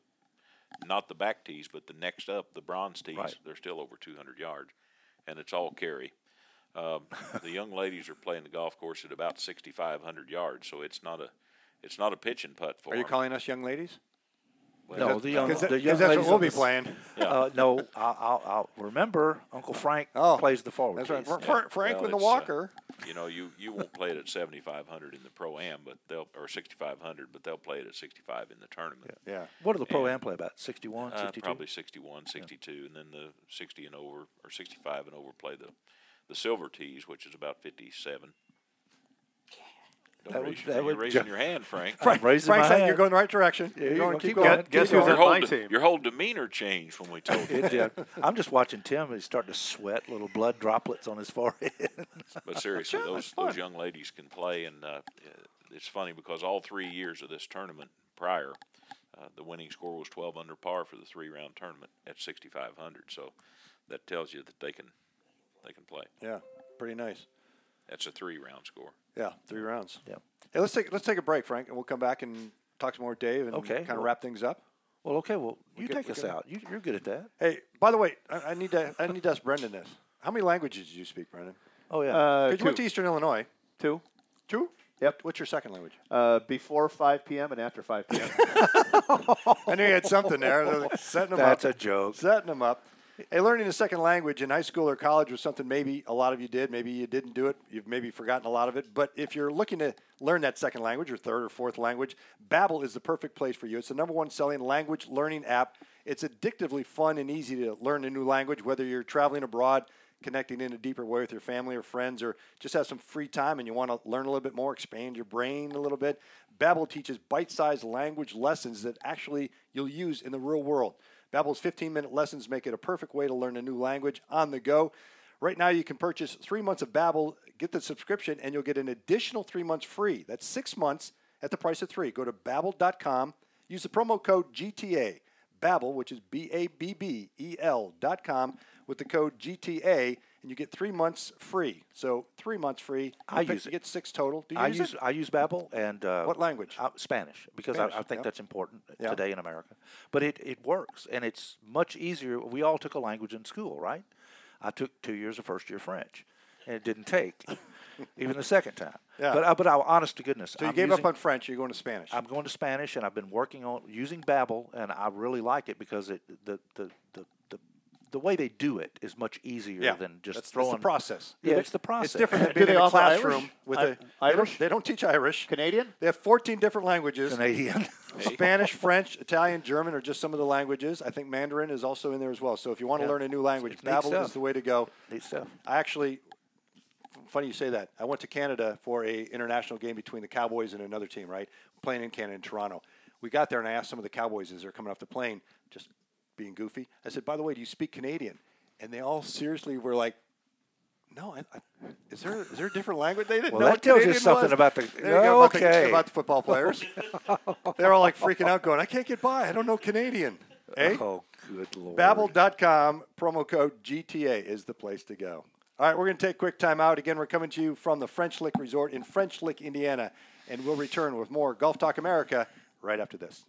not the back tees, but the next up, the bronze tees. Right. They're still over two hundred yards, and it's all carry. Um, the young ladies are playing the golf course at about sixty-five hundred yards, so it's not a it's not a pitch and putt for Are you them. calling us young ladies? No, the young, Because the young that's ladies what we'll on be the- playing. Uh, no, I'll, I'll, I'll remember Uncle Frank Oh, plays the forward That's right. tees. Fra- Fra- Frank Well, with the it's, uh, walker. You know, you, you won't play it at seventy-five hundred in the pro am, but they'll or sixty-five hundred, but they'll play it at sixty-five in the tournament. Yeah. What do the pro and- am play about? sixty-one, Uh, sixty-two? probably sixty-one, sixty-two, and then the sixty and over or sixty-five and over play the the silver tees, which is about fifty-seven. Don't That raise would- your, that you're would raising ju- your hand, Frank. I'm raising Frank's my saying hand. you're going the right direction. Yeah, You're you're going, gonna keep keep going. going. Keep Guess going. who's your on whole my de- team? your whole demeanor changed when we told you. It did. I'm just watching Tim. He's starting to sweat, little blood droplets on his forehead. But seriously, Sure, those that's fun. those young ladies can play, and uh, it's funny because all three years of this tournament prior, uh, the winning score was twelve under par for the three-round tournament at sixty-five hundred. So that tells you that they can they can play. Yeah, pretty nice. That's a three-round score. Yeah, three rounds. Yeah. Hey, let's take let's take a break, Frank, and we'll come back and talk some more with Dave and Okay, kind of well- wrap things up. Well, okay. Well, you good- take we're us good. out. You, you're good at that. Hey, by the way, I, I need to I need to ask Brendan this. How many languages do you speak, Brendan? Oh yeah. Uh, Because you went two. to Eastern Illinois. Two. Two? Yep. What's your second language? Uh, before five p.m. and after five p.m. I knew you had something there. They're like setting them That's up. a joke. Setting them up. Hey, learning a second language in high school or college was something maybe a lot of you did. Maybe you didn't do it. You've maybe forgotten a lot of it. But if you're looking to learn that second language or third or fourth language, Babbel is the perfect place for you. It's the number one selling language learning app. It's addictively fun and easy to learn a new language, whether you're traveling abroad, connecting in a deeper way with your family or friends, or just have some free time and you want to learn a little bit more, expand your brain a little bit. Babbel teaches bite-sized language lessons that actually you'll use in the real world. Babbel's fifteen-minute lessons make it a perfect way to learn a new language on the go. Right now, you can purchase three months of Babbel, get the subscription, and you'll get an additional three months free. That's six months at the price of three. Go to Babbel dot com. Use the promo code G T A. Babbel, which is B A B B E L dot com, with the code G T A, and and you get three months free. So three months free. You I pick- use you it. get six total. Do you I use, use it? I use Babbel and uh, What language? uh, Spanish because Spanish, I, I think yeah. that's important Yeah. today in America. But it, it works and it's much easier. We all took a language in school, right? I took two years of first year French, and it didn't take even the second time. Yeah. But uh, but I, honest to goodness, So you I'm gave using, up on French. You're going to Spanish. I'm going to Spanish, and I've been working on using Babbel, and I really like it because it the the the, the the way they do it is much easier yeah. than just that's, throwing that's the process. Yeah, it's the process. It's different than Do being they in a offer Irish? classroom with I- a they don't- Irish? They don't teach Irish. Canadian? They have fourteen different languages. Canadian. Spanish, French, Italian, German are just some of the languages. I think Mandarin is also in there as well. So if you want to Yeah. learn a new language, It's neat Babbel stuff. is the way to go. Neat stuff. I actually, funny you say that. I went to Canada for a international game between the Cowboys and another team, right? Playing in Canada in Toronto. We got there and I asked some of the Cowboys as they're coming off the plane, just being goofy. I said, by the way, do you speak Canadian? And they all seriously were like, no, I, I, is there is there a different language? They didn't Well, know that what tells you Canadian something was. about the- There you go, about okay. the, about the football players. They're all like freaking out going, I can't get by. I don't know Canadian. Eh? Oh, good lord. Babbel dot com, promo code G T A is the place to go. All right, we're going to take a quick time out. Again, we're coming to you from the French Lick Resort in French Lick, Indiana, and we'll return with more Golf Talk America right after this.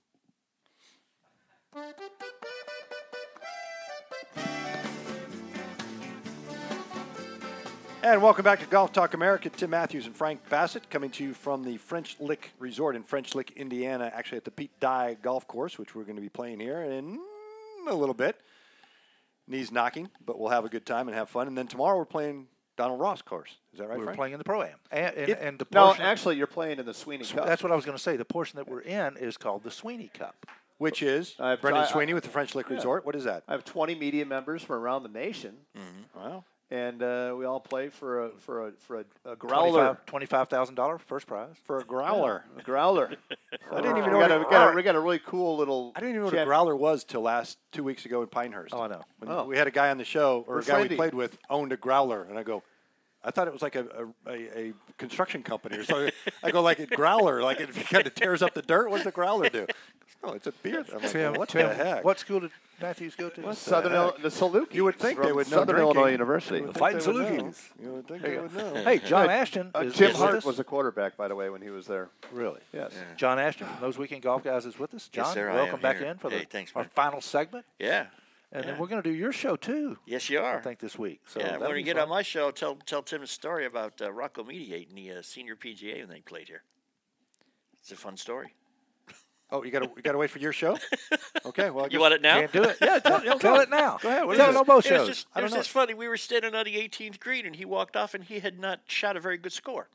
And welcome back to Golf Talk America. Tim Matthews and Frank Bassett coming to you from the French Lick Resort in French Lick, Indiana, actually at the Pete Dye Golf Course, which we're going to be playing here in a little bit. Knees knocking, but we'll have a good time and have fun. And then tomorrow we're playing Donald Ross course. Is that right, We were Frank? playing in the Pro-Am. And, and, If- and the No, portion, actually, you're playing in the Sweeney Cup. that's what I was going to say. The portion that we're in is called the Sweeney Cup. Which is I've- Brendan I- I- Sweeney with the French Lick Yeah. Resort. What is that? I have twenty media members from around the nation, Wow. and uh, we all play for a for a for a, a growler. twenty-five thousand dollars first prize. For a growler. A growler. I didn't even we know got, what a, a- we, got a, we got a really cool little. I didn't even know what a champ- growler was till last two weeks ago in Pinehurst. Oh, I know. When Oh. We had a guy on the show, or Where's a guy we Randy? played with, owned a growler, and I go, I thought it was like a a, a, a construction company or something. I go like a growler, like it kind of tears up the dirt. What does the growler do? No, it's a beer. I'm like, Tim, well, what Tim, the heck? what school did Matthews go to? Southern heck? Illinois, the Salukis. You would think they from would know Southern drinking. Illinois University. You would think Fighting they would know. Salukis. You would think they would know. Hey, John Ashton Uh, is, Jim is Hart with us. was a quarterback, by the way, when he was there. Really? Yes. John Ashton from Those Weekend Golf Guys is with us. John, Yes, sir, I welcome am back here. in for the Hey, thanks, our man. final segment. Yeah. And then Yeah. we're going to do your show, too, Yes, you are. I think, this week. So yeah, that'll when we be get fun. on my show, tell tell Tim a story about uh, Rocco Mediate and the uh, senior P G A when they played here. It's a fun story. Oh, you got to you got to wait for your show. Okay, well, I You guess- want it now? Can't do it. Yeah, tell, yeah, tell go. it now. Go ahead, what is Tell this? it on both It was shows. just, I it don't was know. just funny. We were standing on the eighteenth green, and he walked off, and he had not shot a very good score.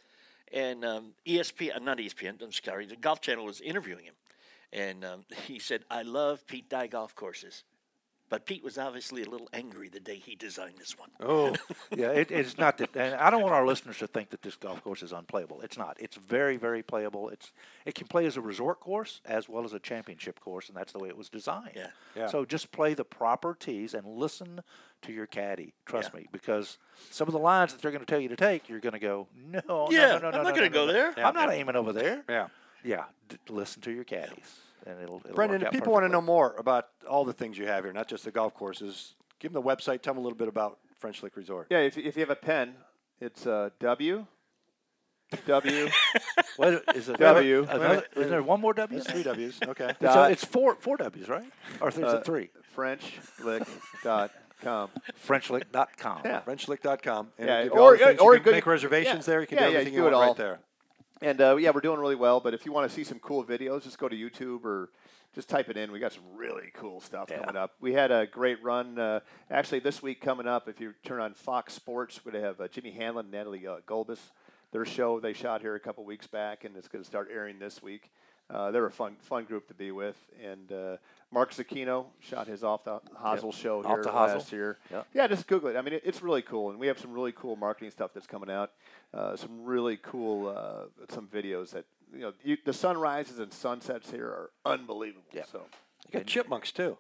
And um, E S P N, uh, not E S P N, I'm sorry, the Golf Channel was interviewing him. And um, he said, I love Pete Dye golf courses. But Pete was obviously a little angry the day he designed this one. Oh, Yeah, it, it's not that, and I don't want our listeners to think that this golf course is unplayable. It's not. It's very, very playable. It's it can play as a resort course as well as a championship course, and that's the way it was designed. Yeah. Yeah. So just play the proper tees and listen to your caddy. Trust Yeah. me, because some of the lines that they're going to tell you to take, you're going to go, no, no, Yeah, no, no, I'm no, not no, gonna no, go no. there. I'm not aiming over there. yeah. Yeah, d- listen to your caddies, and it'll. it'll Brendan, work if out people want to know perfectly. more about all the things you have here, not just the golf courses, give them the website. Tell them a little bit about French Lick Resort. Yeah, if, if you have a pen, it's uh, W. W. Wait, is it W. Another, is there one more W? That's three W's. Okay. It's, uh, Dot. it's four four W's, right? Or is Uh, it three? French Lick dot com. French Lick dot com. Yeah. French Lick dot com. And Yeah, it'll give you or- all the things. or you can good- make reservations yeah, there. You can yeah, do yeah, everything you you do want it right all. there. And uh, yeah, we're doing really well. But if you want to see some cool videos, just go to YouTube or just type it in. We got some really cool stuff Yeah. coming up. We had a great run. Uh, actually, this week coming up, if you turn on Fox Sports, we're going to have uh, Jimmy Hanlon and Natalie uh, Golbus. Their show they shot here a couple weeks back, and it's going to start airing this week. Uh, they're a fun fun group to be with. And uh, Mark Zucchino shot his Off the Hazel show Off here the Hazel. last year. Yep. Yeah, just Google it. I mean, it, it's really cool, and we have some really cool marketing stuff that's coming out. Uh, some really cool uh, some videos that you know. You, the sunrises and sunsets here are unbelievable. Yeah. So You got chipmunks too.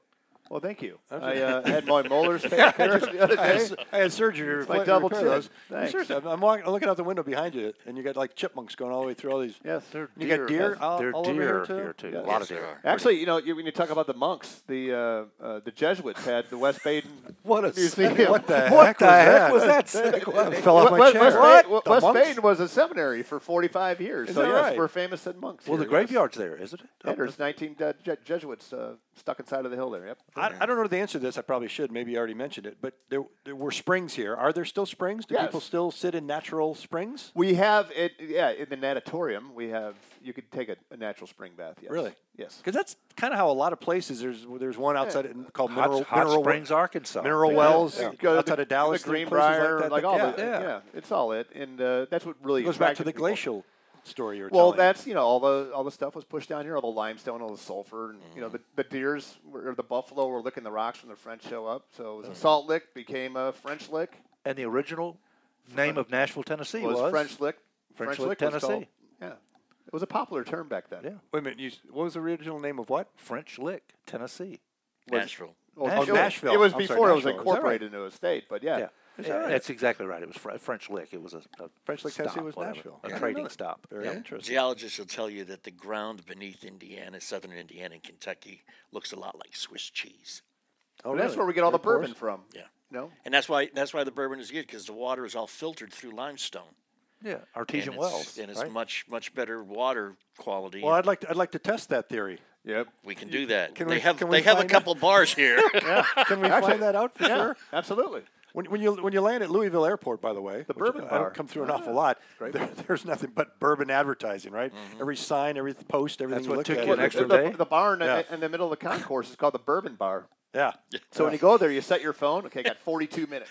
Well, thank you. I uh, had my molars taken care of the other I day. had, I had surgery to my repla- double repair chin. those. Thanks. Seriously, I'm, I'm, walking, I'm looking out the window behind you, and you got like chipmunks going all the way through all these. Yes. They're You got deer Yes, all, they're all over deer here too. here too. Yeah. A lot Yes, of there deer. are. Actually, you know, you, when you talk about the monks, the uh, uh, the Jesuits had the West Baden What a Museum. what the What heck the was heck that? was that? Sick? It fell off my West, chair. West, What? Baden, The West monks? Baden was a seminary for forty-five years. Is so that yes, right? we're famous in monks. Well, here, the graveyard's there, isn't it? Yes. Yeah, there's nineteen uh, Je- Jesuits uh, stuck inside of the hill there. Yep. I, I don't know the answer to this. I probably should. Maybe you already mentioned it. But there, there were springs here. Are there still springs? Do Yes. people still sit in natural springs? We have it. Yeah, in the natatorium, we have. You could take a, a natural spring bath. Yes. Really? Yes. Because that's kind of how a lot of places. There's there's one outside it called Hot, Mineral, Hot Mineral Springs, Arkansas. Mineral Yeah. Wells Yeah. Go to outside the, of Dallas, the places Greenbrier, like that. all yeah, the, yeah. yeah, it's all it, and uh, that's what really It goes back to attracted the people. glacial story you were Well, telling. that's you know all the all the stuff was pushed down here, all the limestone, all the sulfur, and you know the, the deers were, or the buffalo were licking the rocks when the French show up. So it was a Salt Lick became a French Lick. And the original name of Nashville, Tennessee Was, was, French Lick. French Lick Lick, was Tennessee. called- yeah, it was a popular term back then. Yeah. Wait a minute. You, what was the original name of what? French Lick, Tennessee. Nashville. Well, Nashville. it- Nashville. It was I'm sorry, before it was Nashville. Is that incorporated into a state, but yeah. Yeah. Is Yeah, that right? That's exactly right. It was Fr- French Lick. It was a, a French Lick, stop, Tennessee was whatever, Nashville. a Yeah, I didn't trading know that. stop. Very Yeah. interesting. Geologists will tell you that the ground beneath Indiana, southern Indiana, and Kentucky looks a lot like Swiss cheese. Oh, And that's really? where we get all the Of course. bourbon from. Yeah. No. And that's why that's why the bourbon is good, because the water is all filtered through limestone. Yeah, artesian and it's, wells. and it's right? much much better water quality. Well, I'd like to, I'd like to test that theory. Yep. we can do that. Can they we- have can we they have a find couple bars here. Yeah. Can we Actually, find that out for Yeah, sure? absolutely. When, when you when you land at Louisville Airport, by the way, The which bourbon I bar. don't come through an awful lot. Great There, there's nothing but bourbon advertising, right? Every sign, every post, everything That's you what look took at. you an the, extra the, day? the barn Yeah. in, in the middle of the concourse is called the Bourbon Bar. Yeah. So when you go there, you set your phone. Okay, got forty-two minutes.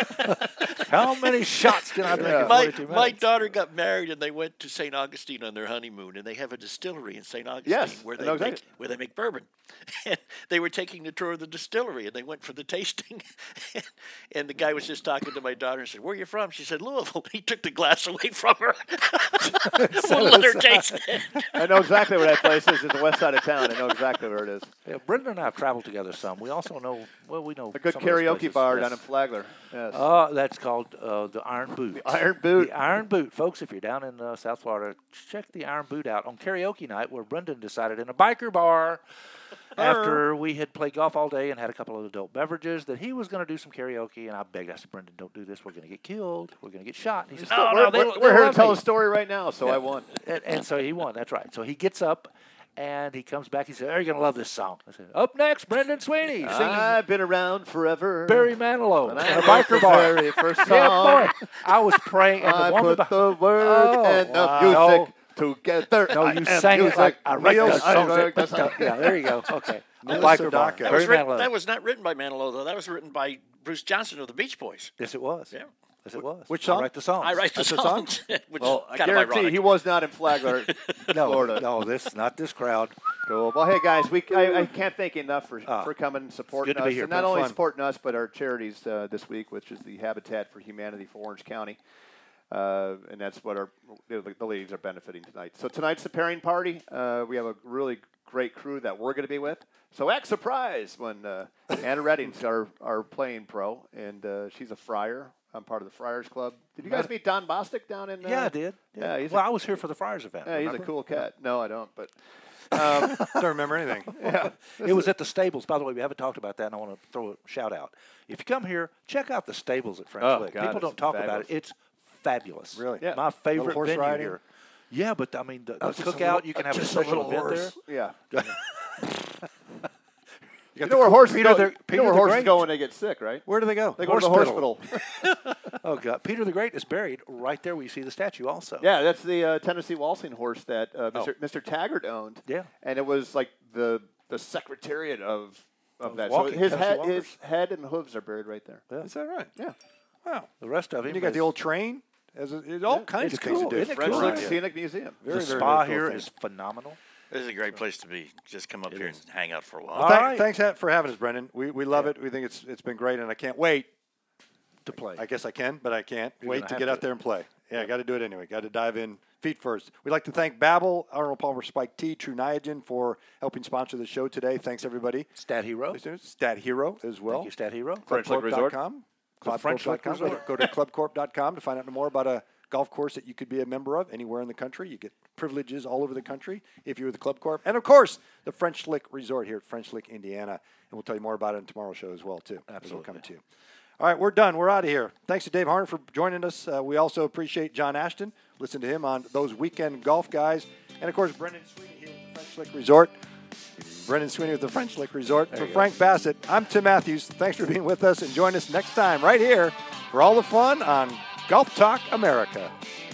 How many shots can I drink Yeah. in my, forty-two my minutes? daughter got married and they went to Saint Augustine on their honeymoon, and they have a distillery in Saint Augustine Yes, where I they know make exactly. where they make bourbon. And they were taking the tour of the distillery, and they went for the tasting. And the guy was just talking to my daughter and said, "Where are you from?" She said, "Louisville." He took the glass away from her. Wouldn't let her taste it. I know exactly where that place is. It's the west side of town. I know exactly where it is. Yeah, Brendan and I have traveled together some. We also know, well, we know A good some of those karaoke places. bar Yes. down in Flagler. Yes. Uh, that's called uh, the Iron Boot. The Iron Boot. The Iron Boot, folks. If you're down in uh, South Florida, check the Iron Boot out on karaoke night, where Brendan decided in a biker bar, after we had played golf all day and had a couple of adult beverages, that he was going to do some karaoke. And I begged, I said, "Brendan, don't do this. We're going to get killed. We're going to get shot." And he said, "No, we're no, they, we're, they we're here to love tell me." a story right now, so Yeah. I won. And, and so he won. That's right. So he gets up. And he comes back. He said, "Oh, you're going to love this song." I said, "Up next, Brendan Sweeney singing I've been around forever. Barry Manilow When in I a wrote biker the bar." very first Yeah, song, boy. I was praying, and I the woman put behind. the word Oh, and the wow. music together. No, I you am sang it music. like I write Real- those I songs. write that- the song. yeah, there you go. Okay. The Melissa biker bar. Daca. That was, Barry written, Manilow. that was not written by Manilow, though. That was written by Bruce Johnson of the Beach Boys. Yes, it was. Yeah. Yes, it was. Which I song? write the songs. I write the That's the song? songs, which Well, is I kind of guarantee ironic. he was not in Flagler, No, Florida. no, this not this crowd. Cool. Well, hey guys, we I, I can't thank you enough for Ah, for coming and supporting good to be us, here. and not Been only fun. supporting us, but our charities uh, this week, which is the Habitat for Humanity for Orange County, uh, and that's what our the, the ladies are benefiting tonight. So tonight's the pairing party. Uh, we have a really great crew that we're going to be with. So act surprised when uh, Anna Redding's our our playing pro, and uh, she's a Friar. I'm part of the Friars Club. Did you guys meet Don Bostic down in? Uh, Yeah, I did. Yeah, he's well, a- I was here for the Friars event. Yeah, he's a remember? cool cat. No, I don't. But um, Don't remember anything. yeah, It was at the stables. By the way, we haven't talked about that, and I want to throw a shout out. If you come here, check out the stables at French Oh, Lick. God, People it's don't talk about fabulous. it. It's fabulous. Really? Yeah. My favorite horse venue riding? here. Yeah, but I mean, the, the Oh, just a cookout, little- you can have a just a special little event horse. there. yeah. You You got know the where horses Peter go? the- you Peter know where the horses Great. go when they get sick, right? Where do they go? They go to the Hospital. hospital. Oh, God. Peter the Great is buried right there where you see the statue also. Yeah, that's the uh, Tennessee waltzing horse that uh, Oh. Mister Mister Taggart owned. Yeah. and it was like the the secretariat of of Of that. walking, so his Tennessee head, walkers. his head and hooves are buried right there. Yeah. Is that right? Yeah, Wow. The rest of him And you got is- the old train. As a, it, all Yeah, kinds it's of things cool, to do. isn't it French cool? Lick Yeah. Scenic Museum. Very, the very, spa very cool here thing. is phenomenal. This is a great place to be. Just come up here and hang out for a while. Well, thank- right. Thanks ha- for having us, Brendan. We, we love it. We think it's it's been great, and I can't wait. To play. I guess I can, but I can't You're wait gonna to have get out to. there and play. Yeah, I got to do it anyway. Got to dive in feet first. We'd like to thank Babbel, Arnold Palmer Spike Tea, True Niagen for helping sponsor the show today. Thanks, everybody. Stat Hero. Listeners, Stat Hero as well. Thank you, Stat Hero. French Lick Resort. Club French Lick Corp dot com. Resort. Go to club corp dot com to find out more about a golf course that you could be a member of anywhere in the country. You get privileges all over the country if you're with the Club Corp. And, of course, the French Lick Resort here at French Lick, Indiana. And we'll tell you more about it in tomorrow's show as well, too. Absolutely. Coming to you. All right, we're done. We're out of here. Thanks to Dave Harner for joining us. Uh, we also appreciate John Ashton. Listen to him on Those Weekend Golf Guys. And, of course, Brendan Sweeney here with the French Lick Resort. Brendan Sweeney with the French Lick Resort. For Frank go. Bassett, I'm Tim Matthews. Thanks for being with us, and join us next time right here for all the fun on Golf Talk America.